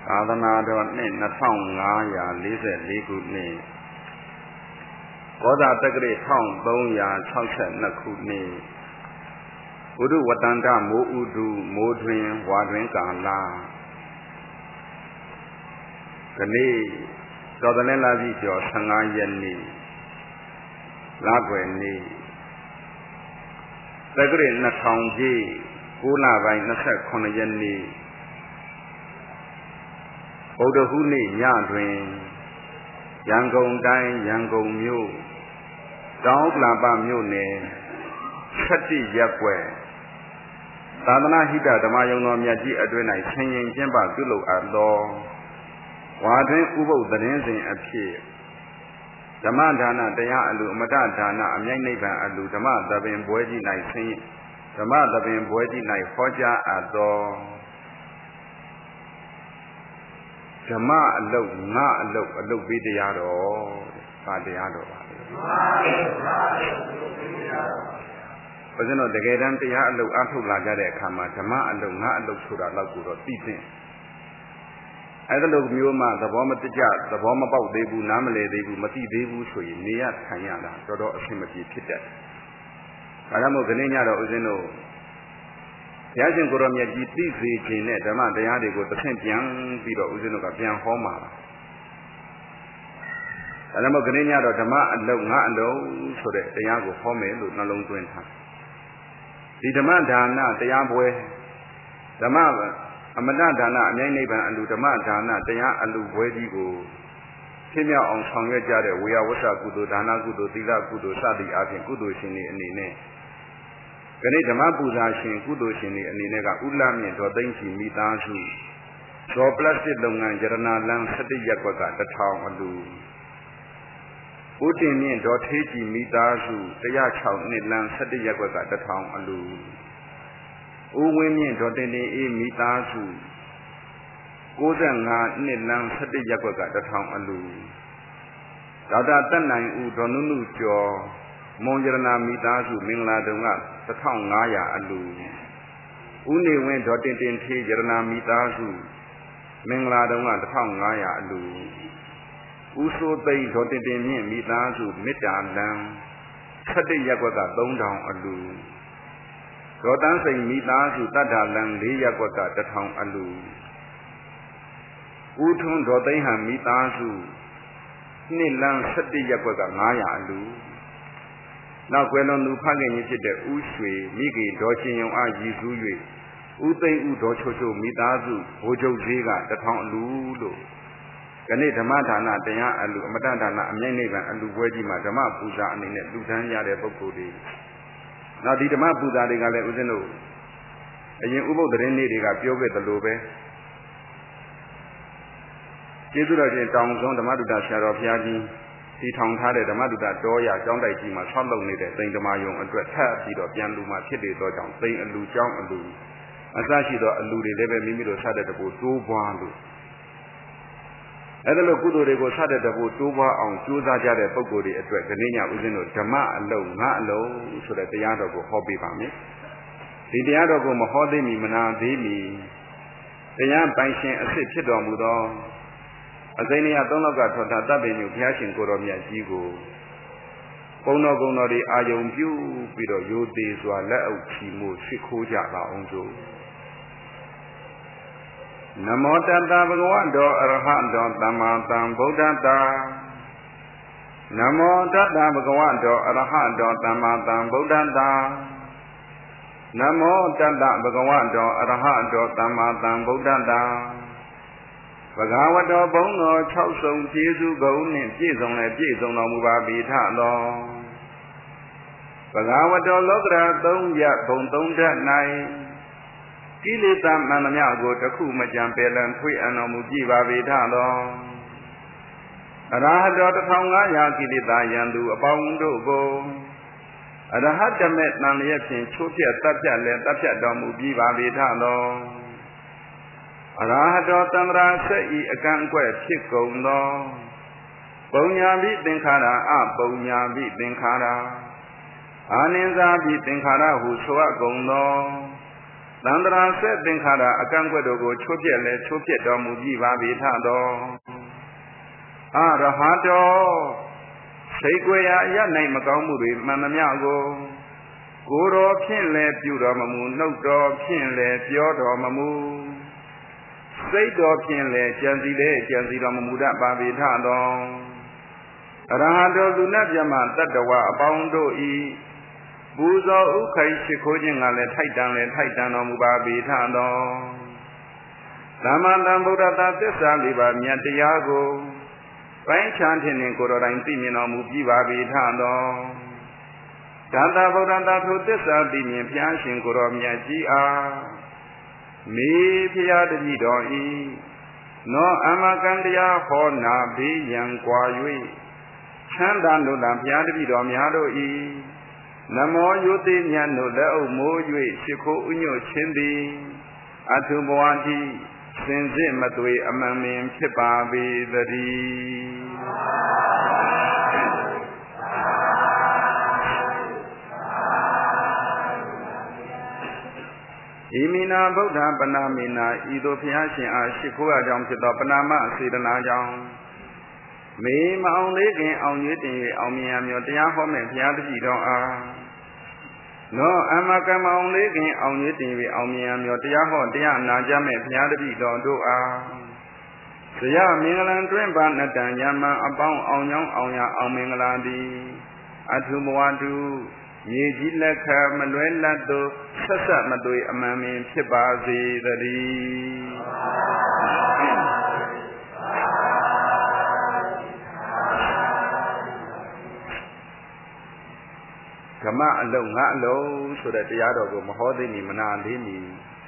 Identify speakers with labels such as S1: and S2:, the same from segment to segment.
S1: သာသနာတော်နှစ်2544ခုနှစ်ဘောဓတက္ကရာ1362ခုနှစ်ဥဒုဝတ္တန္တမိုးဥတုမိုးတွင်ဝါတွင်ကာလကနေ့တော်သလင်းလာပြီကျော်15ရက်နေ့လကွယ်နေ့တက္ကရာ2000ပြည့်9လပိုင်း29ရက်နေ့ဗုဒ္ဓဟူးနေ့ညတွင်ရန်ကုန်တိုင်းရန်ကုန်မြို့တောင်ဥက္ကလာပမြို့နယ်7ရပ်ကွက်သာသနာဟိတဓမ္မယုံတော်မြတ်ကြီးအတွင်း၌ဆင်ញင်ကျင်းပပြုလုပ်အပ်သောဝါတွင်ဥပုသ်သတင်းစဉ်အဖြစ်ဓမ္မဒါနတရားအလူအမတဒါနအမြိုက်နိဗ္ဗာန်အလူဓမ္မသဘင်ပွဲကြီး၌ဓမ္မသဘင်ပွဲကြီး၌ဟောကြားအပ်သောဓမ္မအလုတ်ငါအလုတ်ပေးတရားတော်ဗာတရားတော်ပါဘုရားတို့တကယ်တမ်းတရားအလုတ်အထုတ်လာကြတဲ့အခါမှာဓမ္မအလုတ်ငါအလုတ်ဆိုတာတော့ကိုတော့သိသိအဲ့ဒါလိုမျိုးမှသဘောမတကျသဘောမပေါက်သေးဘူးနားမလည်သေးဘူးမသိသေးဘူးဆိုရင်နေရခံရတာတော်တော်အဆင်မပြေဖြစ်တတ်တယ်။ဒါကြောင့်မို့ခဏညတော့ဦးဇင်းတို့ဘုရားရှင်ကိုရောမြတ်ကြီးသိစေခြင်းနဲ့ဓမ္မတရားတွေကိုတစ်ဆင့်ပြန်ပြီးတော့ဦးဇင်းတို့ကပြန်ဟောမှာပါ။ဒါကြောင့်မို့ခဏညတော့ဓမ္မအလုတ်ငါအလုတ်ဆိုတဲ့တရားကိုဟောမယ်လို့နှလုံးသွင်းထား။ဒီဓမ္မဒါနတရားပွဲဓမ္မအမတဒါနအမြိုက်နိဗ္ဗာန်အလူဓမ္မဒါနတရားအလူပွဲကြီးကိုဖြစ်မြောက်အောင်ဆောင်ရွက်ကြတဲ့ဝေယဝဆကုသိုလ်ဒါနကုသိုလ်သီလကုသိုလ်စသည်အပြင်ကုသိုလ်ရှင်တွေအနေနဲ့ခဏဓမ္မပူဇာရှင်ကုသိုလ်ရှင်တွေအနေနဲ့ကဥလမြင့်တော်သိမ့်ချီမိသားစုဒေါ်ပလတ်စတစ်လုပ်ငန်းရတနာလမ်း17ရပ်ကွက်က1000အလူဦးတင်မြင့်ဒေါ်ထေးကြည်မိသားစု106နှစ်လမ်း17ရပ်ကွက်က1000အလူဦးဝင်းမြင့်ဒေါ်တင်တင်အေးမိသားစု95နှစ်လမ်း17ရပ်ကွက်က1000အလူဒေါက်တာတက်နိုင်ဦးဒေါ်နုနုကျော်မွန်ရတနာမိသားစုမင်္ဂလာတုံက1500အလူဦးနေဝင်းဒေါ်တင်တင်ထေးရတနာမိသားစုမင်္ဂလာတုံက1500အလူဦးစိုးသိန်းဒေါ်တင်တင်မြင့်မိသားစုမေတ္တာလမ်း17ရပ်ကွက်က3000အလူဒေါ်တန်းစိန်မိသားစုတတ္တာလမ်း4ရပ်ကွက်က1000အလူဦးထွန်းဒေါ်သိန်းဟန်မိသားစု2လမ်း17ရပ်ကွက်က900အလူနောက်ကွယ်လွန်သူဖခင်ကြီးဖြစ်တဲ့ဦးရွှေမိခင်ဒေါ်ချင်းယုံအားရည်စူး၍ဦးသိန်းဦးဒေါ်ချိုချိုမိသားစုဘိုးချုပ်ဈေးက1000အလူလို့ခဏဓမ္မဒါနတရားအလူအမတဒါနအမြိုက်နိဗ္ဗာန်အလူပွဲကြီးမှာဓမ္မပူဇာအနေနဲ့လူတန်းရတဲ့ပုဂ္ဂိုလ်တွေနောက်ဒီဓမ္မပူဇာတွေကလည်းဦးဇင်းတို့အရင်ဥပုသ်သတင်းလေးတွေကပြောခဲ့သလိုပဲကျေးဇူးတော်ရှင်တောင်ဆုံးဓမ္မတုဒ္ဒဆရာတော်ဘုရားကြီးဒီထောင်ထားတဲ့ဓမ္မတုဒ္ဒတော်ရကျောင်းတိုက်ကြီးမှာဆောက်လုပ်နေတဲ့သိမ်ဓမ္မယုံအတွက်ထပ်ပြီးတော့ပြန်လူမှဖြစ်နေသောကြောင့်သိမ်အလူကျောင်းအလူအစရှိသောအလူတွေလည်းပဲမိမိတို့စတဲ့တဘူတိုးပွားလို့အဲ့ဒါလို့ကုသိုလ်တွေကိုစတဲ့တဘူတိုးပွားအောင်ကြိုးစားကြတဲ့ပုဂ္ဂိုလ်တွေအတွက်ခဏညဦးဇင်းတို့ဓမ္မအလုံးငါအလုံးဆိုတဲ့တရားတော်ကိုဟောပေးပါမယ်ဒီတရားတော်ကိုမဟောသေးမီမနာသေးမီတရားပိုင်ရှင်အစ်စ်ဖြစ်တော်မူသောအစိမ့်ရ3လောက်ကထောတာတပ်ပင်မြို့ဘုရားရှင်ကိုတော်မြတ်ကြီးကိုဘုံတော်တွေအာယုံပြုပြီးတော့ရိုသေစွာလက်အုပ်ချီမှုရှိခိုးကြပါအောင်စို့နမောတတ္တဗုဒ္ဓဝါတောအရဟတောသမ္မာသမ္ဗုဒ္ဓတ္တနမောတတ္တဗုဒ္ဓဝါတောအရဟတောသမ္မာသမ္ဗုဒ္ဓတ္တနမောတတ္တဗုဒ္ဓဝါတောအရဟတောသမ္မာသမ္ဗုဒ္ဓတ္တဘဂဝတောဘုံတော်6စုံကျေးဇူးကုန်နှင့်ပြည့်စုံလည်းပြည့်စုံတော်မူပါပြီထသောဘဂဝတောလောကရာ3ရပ်ဘုံ3ဓာတ်၌ကိလေသာမှန်သမျှကိုတစ်ခုမကြံပယ်လံထွေးအံတော်မူကြည်ပါပြီထသောအရဟတော1500ကိလေသာယံသူအပေါင်းတို့ကိုအရဟတမေတန်လျက်ဖြင့်ချိုးဖြတ်တပ်ဖြတ်လည်းတပ်ဖြတ်တော်မူပြီးပါပြီထသောအရဟတောသံဃာဆက်ဤအကန့်အကွက်ဖြစ်ကုန်သောပုံညာပိသင်္ခါရအပုံညာပိသင်္ခါရအာနိသပိသင်္ခါရဟုဆိုအပ်ကုန်သောသသန္တရာဆက်သင်္ခါရအကန့်ကွက်တို့ကိုချိုးပြက်လဲချိုးပြက်တော်မူပြီပါပေထသောအရဟတောစိတ်ကြွယ်ရာအရ၌မကောင်းမှုတွေမှန်သမျှကိုကိုယ်တော်ဖြင့်လည်းပြုတော်မမူနှုတ်တော်ဖြင့်လည်းပြောတော်မမူစိတ်တော်ဖြင့်လည်းကြံစီတော်မမူတတ်ပါပေထသောအရဟတောသူနတ်မြတ်တတ္တဝအပေါင်းတို့ဤပူဇော်ဥခိုက်ရှိခိုးခြင်းကလည်းထိုက်တန်တော်မူပါပေထသောသမ္မာသမ္ဗုဒ္ဓတာသစ္စာလေးပါးမြတ်တရားကိုပိုင်းခြားခြင်းနှင့်ကိုယ်တော်တိုင်သိမြင်တော်မူပြီးပါပေထသောသာသဗုဒ္ဓတာထိုသစ္စာသိမြင်ဘုရားရှင်ကိုယ်တော်မြတ်ကြီးအားမေဖျားတတိတော်ဤနောအမကံတရားဟောနာဘေးရန်ကွာ၍ချမ်းသာတို့သာဘုရားတတိတော်များတို့ဤနမောယုတိမြတ်တို့လက်အုပ်မိုး၍ရှိခိုးဥညွတ်ခြင်းသည်အထုဘဝတိစင်စစ်မသွေအမှန်ပင်ဖြစ်ပါပေသတည်းဣမိနာဗုဒ္ဓပနာမိနာဤသို့ဘုရားရှင်အားရှိခိုးရကြောင်းဖြစ်သောပနာမစေတနာကြောင့်မေမအောင်လေးခင်အောင်ရွေးတင်၍အောင်မြင်ရမည်တရားဟောမဲ့ဘုရားတပည့်တော်အားနောအမကမအောင်လေးခင်အောင်ရွေးတင်၍အောင်မြင်ရမည်တရားဟောတရားနာကြမဲ့ဘုရားတပည့်တော်တို့အားဇယမင်္ဂလံတွင်ပါနတံယမံအပေါင်းအောင်ကြောင်းအောင်ရအောင်မင်္ဂလာသည်အထုမဝတုမြေကြီးလက်ခမလွဲလတ်သို့ဆက်ဆက်မသွေအမှန်ပင်ဖြစ်ပါစေတည်းဓမ္မအလုံးငါအလုံးဆိုတဲ့တရားတော်ကိုမဟောသိမီမနာသေးမီ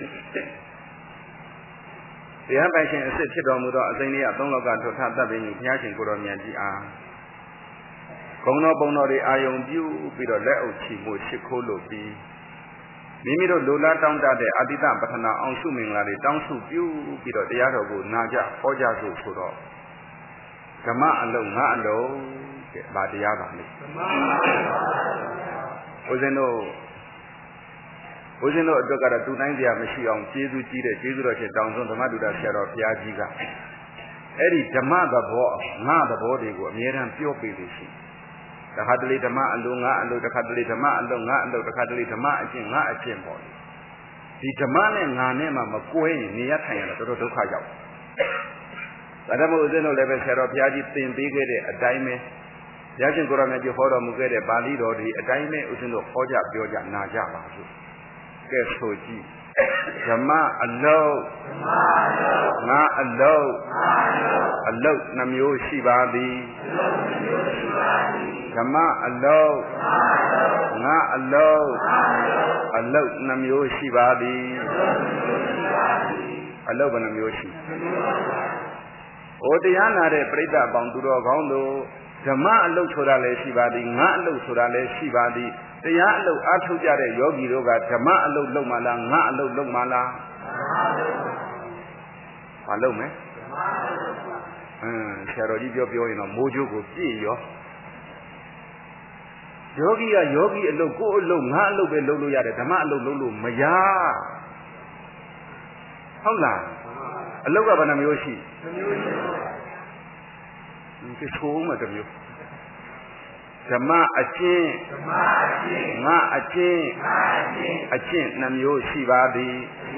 S1: တရားပိုင်ရှင်အစ်စ်ဖြစ်တော်မူသောအစိမ့်လေးကသုံးလောကထွတ်ထသတ်ပြီးဘုရားရှင်ကိုယ်တော်မြတ်ကြီးအားဂုဏ်တော်ပုံတော်တွေအာယုံပြုပြီးတော့လက်အုပ်ချီမှုရှိခိုးလို့ပြီးမိမိတို့လိုလားတောင်းတတဲ့အတ္တိတပထနာအောင်စုမင်္ဂလာတွေတောင်းစုပြုပြီးတော့တရားတော်ကိုနာကြဟောကြစို့ဆိုတော့ဓမ္မအလုံးငါအလုံးတဲ့ဗာတရားပါလေဓမ္မဦးဇင်းတို့အတွက်ကတော့သူတိုင်းတရားမရှိအောင်ကျေးဇူးကြီးတဲ့ကျေးဇူးတော်ရှင်တောင်းဆုံးဓမ္မဒုဒ္ဒဆရာတော်ဘုရားကြီးကအဲ့ဒီဓမ္မသဘောငါသဘောတွေကိုအမြဲတမ်းပြောပေးလို့ရှိတခါတလေဓမ္မအလုံးငါအလုံးတခါတလေဓမ္မအလုံးငါအလုံးတခါတလေဓမ္မအကျင့်ငါအကျင့်ပေါ့လေဒီဓမ္မနဲ့ငါနဲ့မှမကွဲရင်နေရထိုင်ရတော့တော်တော်ဒုက္ခရောက်ဒါကြောင့်မို့ဦးဇင်းတို့လည်းပဲဆရာတော်ဘုရားကြီးသင်ပေးခဲ့တဲ့အတိုင်းပဲဘုရားရှင်ကိုယ်တော်မြတ်ကြီးဟောတော်မူခဲ့တဲ့ပါဠိတော်တွေအတိုင်းပဲဦးဇင်းတို့ဟောကြပြောကြနာကြပါစို့ကဲဆိုကြည့်ဓမ္မအလုံးငါအလုံးအလုံးနှမျိုးရှိပါသည်ဓမ္မအလုံးငါအလုံးအလုံးနှမျိုးရှိပါသည်အလုံးဘယ်နှမျိုးရှိဩတရားနာတဲ့ပြိဿအပေါင်းသူတော်ကောင်းတို့ဓမ္မအလုံးဆိုတာလည်းရှိပါသည်ငါအလုံးဆိုတာလည်းရှိပါသည်တရားအလုံးအားထုတ်ကြတဲ့ယောဂီတို့ကဓမ္မအလုံးလုံးမလားငါအလုံးလုံးမလားမလုံးမယ်ဆရာတော်ကြီးပြောရင်တော့မိုးကြိုးကိုပြည့်ရောယောဂီကယောဂီအလုံးကိုယ်အလုံးငါအလုံးပဲလုံးလို့ရတယ်ဓမ္မအလုံးလုံးလို့မရဟုတ်လားအလုံးကဘယ်နှမျိုးရှိဒီဆိုးမှတစ်မျိုးဓမ္မအကျင့်ငါအကျင့်အကျင့်နှမျိုးရှိပါသည်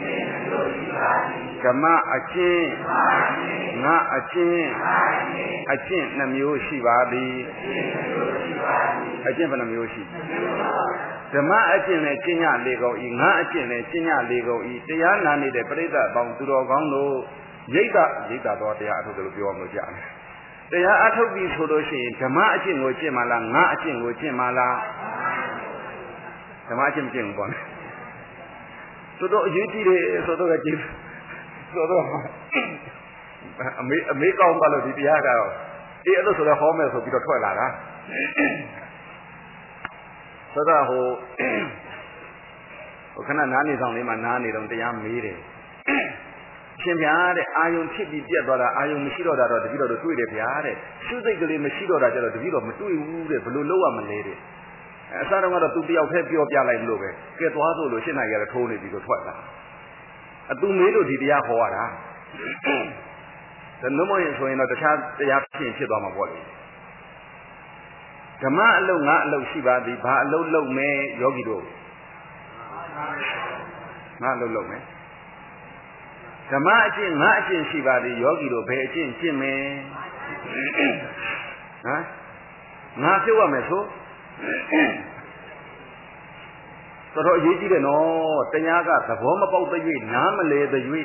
S1: ဓမ္မအကျင့်ငါအကျင့်အကျင့်နှမျိုးရှိပါသည်အကျင့်ဘယ်နှမျိုးရှိဓမ္မအကျင့်နဲ့ကျင့်ရလေကုန်ဤငါအကျင့်နဲ့ကျင့်ရလေကုန်ဤတရားနာနေတဲ့ပရိသတ်အပေါင်းသူတော်ကောင်းတို့ရိတ်တာတော်တရားအထုတယ်လို့ပြောမှကြားတယ်တရားအထုတ်ပြီဆိုလို့ရှိရင်ဓမ္မအကျင့်ကိုကျင့်မလားငါအကျင့်ကိုကျင့်မလားဓမ္မအကျင့်မကျင့်ဘူးပေါ့နော်သို့တော့အရေးကြီးတယ်ဆိုတော့ကြည့်ဆိုတော့အမေကောင်းပါလို့ဒီတရားကတော့အေးအဲ့လိုဆိုတော့ဟောမယ်ဆိုပြီးတော့ထွက်လာတာဆိုတော့ဟိုခဏနားနေဆောင်လေးမှာနားနေတော့တရားမေးတယ်ရှင်ဗျာတဲ့အာယုံဖြစ်ပြီးပြတ်သွားတာအာယုံမရှိတော့တာတော့တပည့်တော်တို့တွေ့တယ်ဗျာတဲ့ရှုစိတ်ကလေးမရှိတော့တာကျတော့တပည့်တော်မတွေ့ဘူးတဲ့ဘယ်လိုလုပ်ရမလဲတဲ့အစားတော့ကတော့သူတယောက်တည်းပြောပြလိုက်လို့ပဲကဲသွားဆိုလို့ရှင်းနိုင်ရတဲ့ထိုးနေပြီးတော့ထွက်လာအတူမေးလို့ဒီတရားဟောရတာဒါနှမရင်ဆိုရင်တော့တခြားတရားဖြစ်သွားမှာပေါ့လေဓမ္မအလုပ်ငါအလုပ်ရှိပါသည်ဘာအလုပ်လုပ်မယ်ယောဂီတို့ငါအလုပ်လုပ်မယ်ဓမ္မအကျင့်ငါအကျင့်ရှိပါသည်ယောဂီတို့ဘယ်အကျင့်ကျင့်မယ်ဟမ်ငါပြုတ်ရမယ်ဆိုတော်တော်အရေးကြီးတယ်နော်တရားကသဘောမပေါက်တဲ့၍နားမလဲတဲ့၍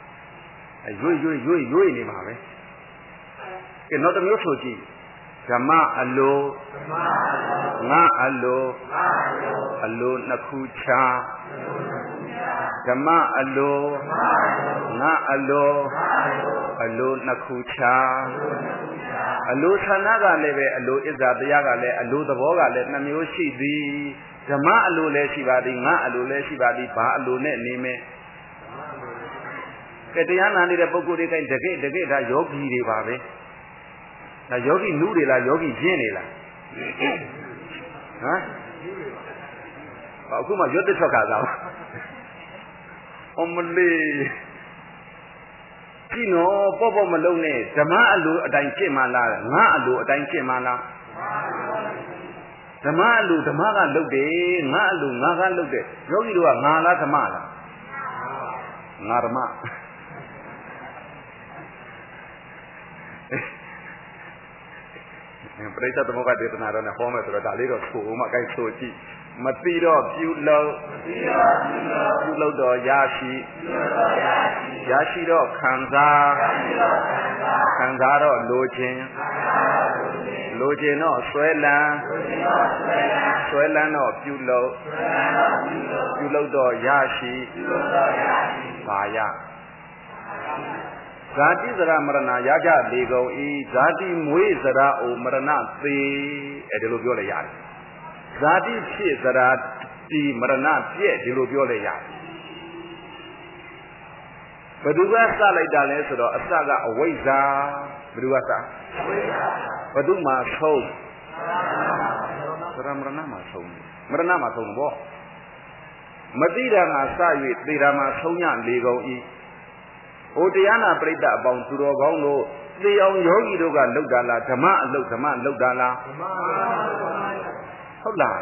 S1: ရွေ့နေမှာပဲကဲနောက်တစ်မျိုးဆိုကြည့်ဓမ္မအလိုငါအလိုအလိုနှစ်ခုချာဓမ္မအလိုငါအလိုအလိုနှစ်ခုချာအလိုဌာနကလည်းပဲအလိုဣဇာတရားကလည်းအလိုသဘောကလည်းနှမျိုးရှိသည်ဓမ္မအလိုလည်းရှိပါသည်ငါအလိုလည်းရှိပါသည်ဘာအလိုနဲ့နေမယ်ကဲတရားနာနေတဲ့ပုဂ္ဂိုလ်တွေကတကယ်ဒါယောဂီတွေပါပဲဒါယောဂီနုတွေလားယောဂီကျင်းနေလားဟမ်အခုမှရွတ်တဲ့ထွက်ခါသာအမလေးကြည့်နော်ပေါ့မလုံးနဲ့ဓမ္မအလိုအတိုင်းကျင့်မှလားငါအလိုအတိုင်းကျင့်မှလားဓမ္မအလိုဓမ္မကလုပ်တယ်ငါအလိုငါကလုပ်တယ်ယောဂီတို့ကငါလားဓမ္မလားငါဓမ္မပရိသတ်သမုပ္ပါဒေသနာတော်နဲ့ဟောမယ်ဆိုတော့ဒါလေးတော့ဆိုမှအကိုက်ဆိုကြည့်မသိတော့ပြုလုပ်တော့ရရှိတော့ခံစားတော့လိုခြင်းတော့ဆွဲလန်းတော့ပြုလုပ်တော့ရရှိပါရဇာတိဇရာမရဏရကြလေကုန်ဤဇာတိမွေးဇရာအိုမရဏသေးအဲဒီလိုပြောလဲရတယ်ဇာတိဖြစ်ဇရာတိမရဏပြည့်ဒီလိုပြောလဲရတယ်ဘယ်သူကစလိုက်တာလဲဆိုတော့အစကအဝိဇ္ဇာဘယ်သူကစဘယ်သူမှဆုံးဇရာမရဏမှာဆုံးမရဏမှာဆုံးဘောမတိတာကစ၍သေတာမှာဆုံးညလေကုန်ဤဟိုတရားနာပရိသတ်အပေါင်းသူတော်ကောင်းတို့သေအောင်ယောဂီတို့ကလှုပ်တာလားဓမ္မအလုပ်ဓမ္မလှုပ်တာလားဟုတ်လား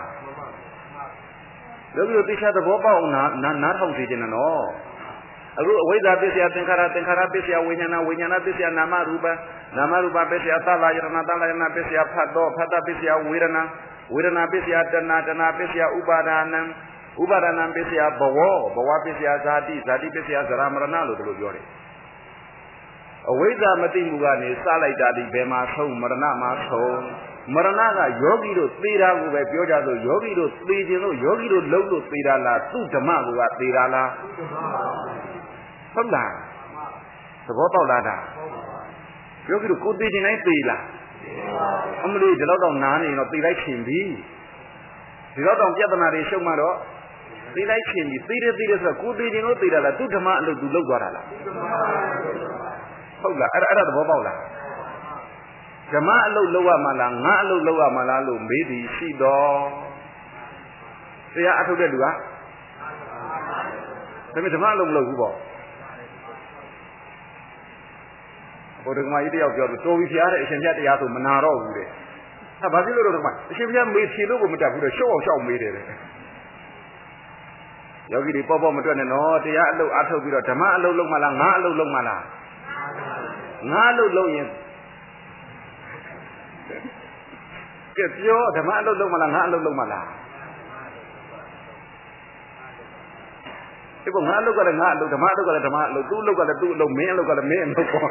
S1: ယောဂီတို့သိချသဘောပေါက်အောင်နားထောင်စေချင်တယ်နော်အခုအဝိဇ္ဇာပစ္စယသင်္ခါရပစ္စယဝိညာဏပစ္စယနာမရူပပစ္စယသလယရဏပစ္စယဖတ်ပစ္စယဝေဒနာပစ္စယတဏပစ္စယဥပါဒာနံပစ္စယဘဝပစ္စယဇာတိပစ္စယဇရာမရဏလို့တို့ပြောတယ်အဝိဇ္ဇာမသိမှုကနေစလိုက်တာဒီဘယ်မှာဆုံးမရဏမှာဆုံးမရဏကယောဂီတို့သေတာကိုပဲပြောကြဆိုယောဂီတို့သေခြင်းလို့ယောဂီတို့လှုပ်လို့သေတာလားသူ့ဓမ္မကိုကသေတာလားဟုတ်လားသဘောပေါက်လားဒါယောဂီတို့ကိုသေခြင်းတိုင်းသေလားအမလို့ဒီလောက်တော့နားနေတော့သေလိုက်ခြင်းပြီဒီလောက်တော့ပြဿနာတွေရှုံမှတော့သေလိုက်ခြင်းပြီသေတယ်ဆိုတော့ကိုသေခြင်းလို့သေတာလားသူ့ဓမ္မအလုပ်သူလုပ်သွားတာလားဟုတ်လားအဲ့ဒါသဘောပေါက်လားဓမ္မအလုပ်လုပ်ရမှာလားငါအလုပ်လုပ်ရမှာလားလို့မေးသည်ရှိတော့တရားအထုတ်တဲ့လူကဒါပေမဲ့ဓမ္မအလုပ်မလုပ်ဘူးပေါ့ဘုဒ္ဓဂမကြီးတယောက်ပြောလို့တော်ပြီဖျားတဲ့အရှင်ပြတရားဆိုမနာတော့ဘူးတဲ့ဟာဘာဖြစ်လို့တော့ဒီမှာအရှင်ပြမေးဖြေလို့ကိုမတတ်ဘူးတော့ရှော့အောင်ရှောက်မေးတယ်ယောဂီတွေပေါ့မတွက်နဲ့နော်တရားအလုပ်အထုတ်ပြီးတော့ဓမ္မအလုပ်လုပ်မှလားငါအလုပ်လုပ်မှလားငါလို့လုပ်ရင်ကဲပြောဓမ္မအလုပ်လုပ်မလားငါအလုပ်လုပ်မလားဒီကငါအလုပ်ကလည်းငါအလုပ်ဓမ္မအလုပ်ကလည်းဓမ္မအလုပ်သူ့အလုပ်ကလည်းသူ့အလုပ်မင်းအလုပ်ကလည်းမင်းအလုပ်ပေါ့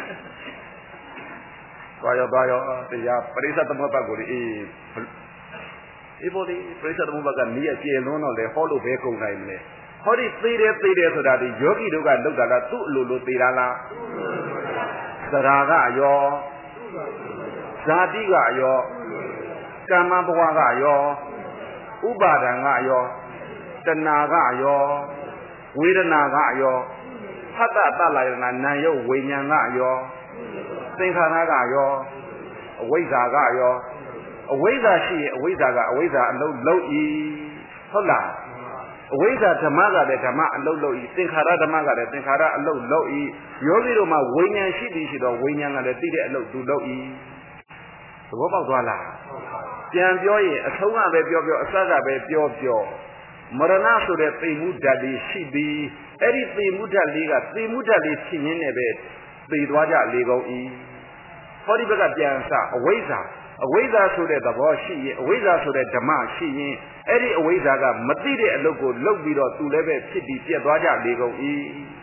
S1: သွားရောတရားပရိသတ်သမုပ္ပါကိုအေးဘောဒီပရိသတ်သမုပ္ပါကနီးရကျေလွန်းတော့လေဟောလို့ဘယ်ကုန်နိုင်မလဲဟောဒီသေတယ်ဆိုတာဒီယောဂီတို့ကလုပ်တာလားသူ့အလိုလိုသေတာလားသရာကရောဇာတိကရောကမ္မဘဝကရောဥပါဒံကရောတဏှာကရောဝေဒနာကရောဖတ်တလယနာနာယုတ်ဝိညာဏကရောသင်္ခါရကရောအဝိဇ္ဇာကရောအဝိဇ္ဇာရှိရင်အဝိဇ္ဇာကအဝိဇ္ဇာအလုံးလုံးဤဟုတ်လားအဝိဇ္ဇာဓမ္မကလည်းဓမ္မအလုတ်လို့ဤသင်္ခါရဓမ္မကလည်းသင်္ခါရအလုတ်လို့ဤယောဂီတို့မှာဝိညာဉ်ရှိသည်ရှိတော့ဝိညာဉ်ကလည်းသိတဲ့အလုတ်သူလို့ဤသဘောပေါက်သွားလားပြန်ပြောရင်အဆုံးကပဲပြောပြောအစကပဲပြောပြောမရဏဆိုတဲ့သိမှုဓာတ်လေးရှိပြီးအဲ့ဒီသိမှုဓာတ်လေးကသိမှုဓာတ်လေးဖြစ်ရင်းနဲ့ပဲသိသွားကြလေကုန်ဤဟောဒီဘက်ကပြန်စအဝိဇ္ဇာဆိုတဲ့သဘောရှိရင်အဝိဇ္ဇာဆိုတဲ့ဓမ္မရှိရင်အဲ့ဒီအဝိဇ္ဇာကမသိတဲ့အလုပ်ကိုလုပ်ပြီးတော့သူလည်းပဲဖြစ်ပြီးပြတ်သွားကြလေကုန်ဤ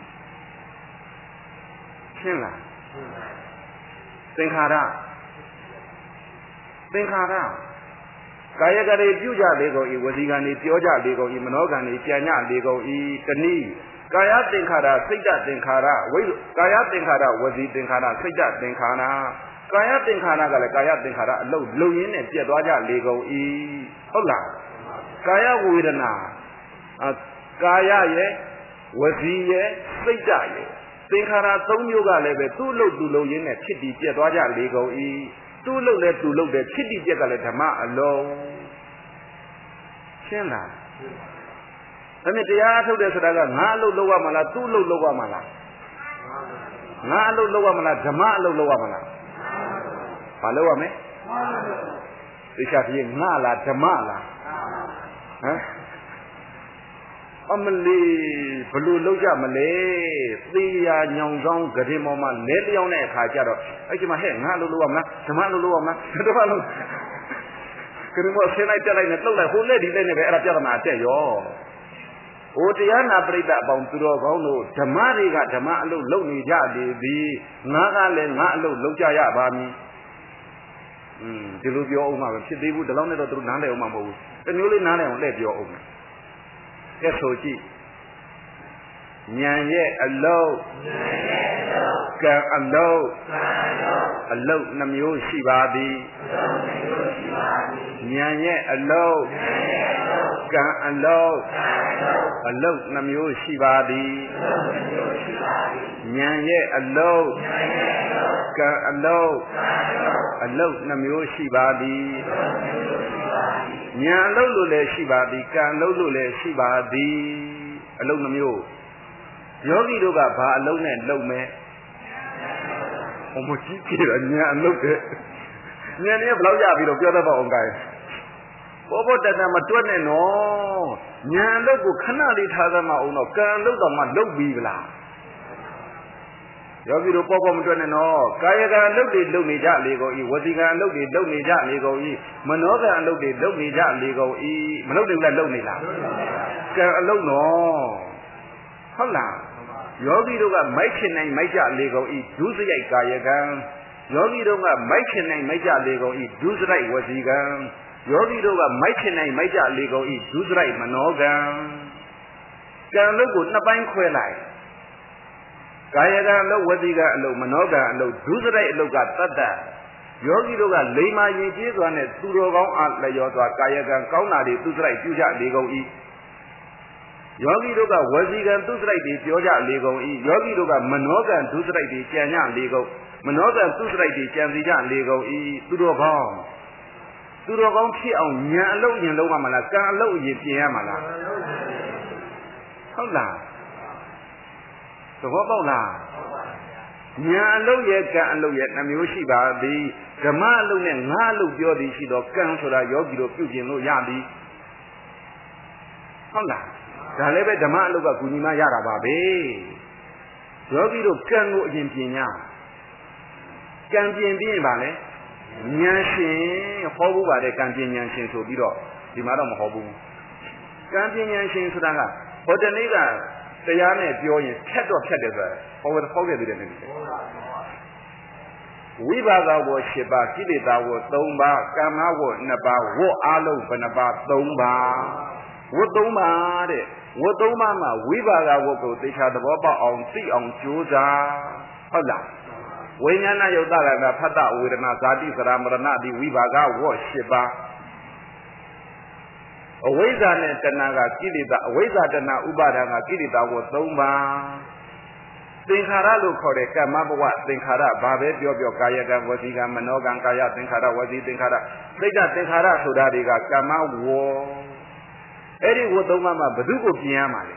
S1: ရှင်းလားသင်္ခါရကာယကံတွေပြုကြလေကုန်ဤဝစီကံတွေပြောကြလေကုန်ဤမနောကံတွေကြံ့ညလေကုန်ဤတနည်းကာယသင်္ခါရစိတ်တသင်္ခါရကာယသင်္ခါရဝစီသင်္ခါရစိတ်တသင်္ခါရကာယသင်္ခါရကလည်းကာယသင်္ခါရအလုံးလုံရင်းနဲ့ပြတ်သွားကြလေကုန်ဤဟုတ်လားကာယဝေဒနာကာယရဲ့ဝစီရဲ့စိတ်တရဲ့သင်္ခါရ၃မျိုးကလည်းပဲသူ့လုံသူ့လုံရင်းနဲ့ဖြစ်ပြီးပြတ်သွားကြလေကုန်ဤသူ့လုံနဲ့သူ့လုံတဲ့ဖြစ်ပြီးပြက်ကလည်းဓမ္မအလုံးရှင်းလားဒါနဲ့တရားထုတ်တယ်ဆိုတာကငါအလုပ်လုပ်ရမလားသူ့အလုပ်လုပ်ရမလားငါအလုပ်လုပ်ရမလားဓမ္မအလုပ်လုပ်ရမလားဘာလုပ်ရမလဲသိချာပြေငါလားဓမ္မလားဟမ်အမလီဘလို့လောက်ကြမလဲသေရာညောင်ဆောင်ဂရင်ပေါ်မှာလဲလျောင်းတဲ့အခါကျတော့အဲ့ဒီမှာဟဲ့ငါလို့လုပ်ရမလားဓမ္မလို့လုပ်ရမလားဓမ္မလို့ဂရင်ပေါ်ဆင်းလိုက်တက်လိုက်နဲ့လှုပ်လိုက်ဟိုလက်ဒီလက်နဲ့ပဲအဲ့ဒါပြဿနာတက်ရောဟိုတရားနာပရိသတ်အပေါင်းသူတော်ကောင်းတို့ဓမ္မတွေကဓမ္မအလုပ်လုပ်နေကြလေသည်ငါကလည်းငါအလုပ်လုပ်ကြရပါမည်ဒီလိုပြောအောင်မှာပဲဖြစ်သေးဘူးဒီလောက်နဲ့တော့သူတို့နားလည်အောင်မှာမဟုတ်ဘူးတမျိုးလေးနားလည်အောင်လှည့်ပြောအောင်မယ်ကဲဆိုကြည့်ဉာဏ်ရဲ့အလုံးကံအလုံးအလုံးနှမျိုးရှိပါသည်ဉာဏ်ရဲ့အလုံးကံအလုံးအလုံးနှမျိုးရှိပါသည်ဉာဏ်ရဲ့အလုံးကံအလုံးအလုံးနှမျိုးရှိပါသည်ဉာဏ်အလုံးလို့လည်းရှိပါသည်ကံအလုံးလို့လည်းရှိပါသည်အလုံးနှမျိုးယောဂီတို့ကဘာအလုံးနဲ့လုံမဲ့ဟိုမကြည့်ကြည့်တော့ဉာဏ်အလုံးတဲ့ဉာဏ်နဲ့ဘယ်လောက်ရပြီးတော့ပြောတတ်ပါအောင်ကိုင်းဘောဘောတတမတွက်နဲ့နော်ဉာဏ်အလုံးကိုခဏလေးထားသမှာအောင်တော့ကံအလုံးတော့မှလုံပြီးဗလားယောဂီတို့ပေါ့ပေါ့မတွက်နဲ့နော်ကာယကံအလုပ်တွေလုပ်နေကြလေကုန်ဤဝစီကံအလုပ်တွေလုပ်နေကြလေကုန်ဤမနောကံအလုပ်တွေလုပ်နေကြလေကုန်ဤမလုပ်တယ်လည်းလုပ်နေလားကံအလုပ်နော်ဟုတ်လားယောဂီတို့ကမိုက်ချင်နိုင်မိုက်ကြလေကုန်ဤဒုစရိုက်ကာယကံယောဂီတို့ကမိုက်ချင်နိုင်မိုက်ကြလေကုန်ဤဒုစရိုက်ဝစီကံယောဂီတို့ကမိုက်ချင်နိုင်မိုက်ကြလေကုန်ဤဒုစရိုက်မနောကံကံလုပ်ကိုနှစ်ပိုင်းခွဲလိုက်ကာယကံအလုပ်ဝစီကံအလုပ်မနောကံအလုပ်ဒုစရိုက်အလုပ်ကတတ္တယောဂီတို့ကလိမ္မာရင်ကျေးစွာနဲ့သူတော်ကောင်းအားလျော်စွာကာယကံကောင်းတာတွေသူစရိုက်ပြုကြလေကုန်၏ယောဂီတို့ကဝစီကံသူစရိုက်တွေပြောကြလေကုန်၏ယောဂီတို့ကမနောကံဒုစရိုက်တွေကြံ့ညလေကုန်မနောကံသူစရိုက်တွေကြံစီကြလေကုန်၏သူတော်ကောင်းဖြစ်အောင်ဉာဏ်အလုပ်ရင်လုံးရမလားကံအလုပ်ရင်ပြင်ရမလားဟုတ်လားသဘောပေါက်လားဉာဏ်အလုပ်ရဲ့ကံအလုပ်ရဲ့နှမျိုးရှိပါသည်ဓမ္မအလုပ်နဲ့ငါအလုပ်ပြောသည်ရှိတော့ကံဆိုတာယောဂီတို့ပြုကျင်လို့ရသည်ဟုတ်လားဒါလည်းပဲဓမ္မအလုပ်ကကုညီမရတာပါပဲယောဂီတို့ကံကိုအရင်ပြင်냐ကံပြင်ပြီးရင်ပါလေဉာဏ်ရှင်ဟောဖို့ပါတဲ့ကံပြင်ဉာဏ်ရှင်ဆိုပြီးတော့ဒီမှာတော့မဟောဘူးကံပြင်ဉာဏ်ရှင်ဆိုတာကဟောတနေ့ကတရားနဲ့ပြောရင်ဖြတ်တော့ဖြတ်တယ်ဆိုတာဟောခဲ့သေးတယ်နည်းဝိပါကဝေါ်7ပါးကိလေသာဝေါ်3ပါးကာမဝေါ်2ပါးဝေါ်အလုံးဘယ်နှပါး3ပါးဝေါ်3ပါးတဲ့ဝေါ်3ပါးမှာဝိပါကဝေါ်ကိုသိချာသဘောပေါက်အောင်သိအောင်ကြိုးစားဟုတ်လားဝိညာဏယုတ်တရဏဖတ်တဝေဒနာဇာတိစရာမရဏတိဝိပါကဝေါ်7ပါးအဝိဇ္ဇာနဲ့တဏှာကကိလေသာအဝိဇ္ဇာတဏှာဥပါဒာကကိလေသာကို3ပါးသင်္ခါရလို့ခေါ်တဲ့ကမ္မဘဝသင်္ခါရဘာပဲပြောပြောကာယကံဝစီကံမနောကံကာယသင်္ခါရဝစီသင်္ခါရစိတ်ဓာတ်သင်္ခါရဆိုတာတွေကကမ္မဝေါအဲ့ဒီဝတ်သုံးပါးမှာဘယ်သူကိုပြင်ရမှာလဲ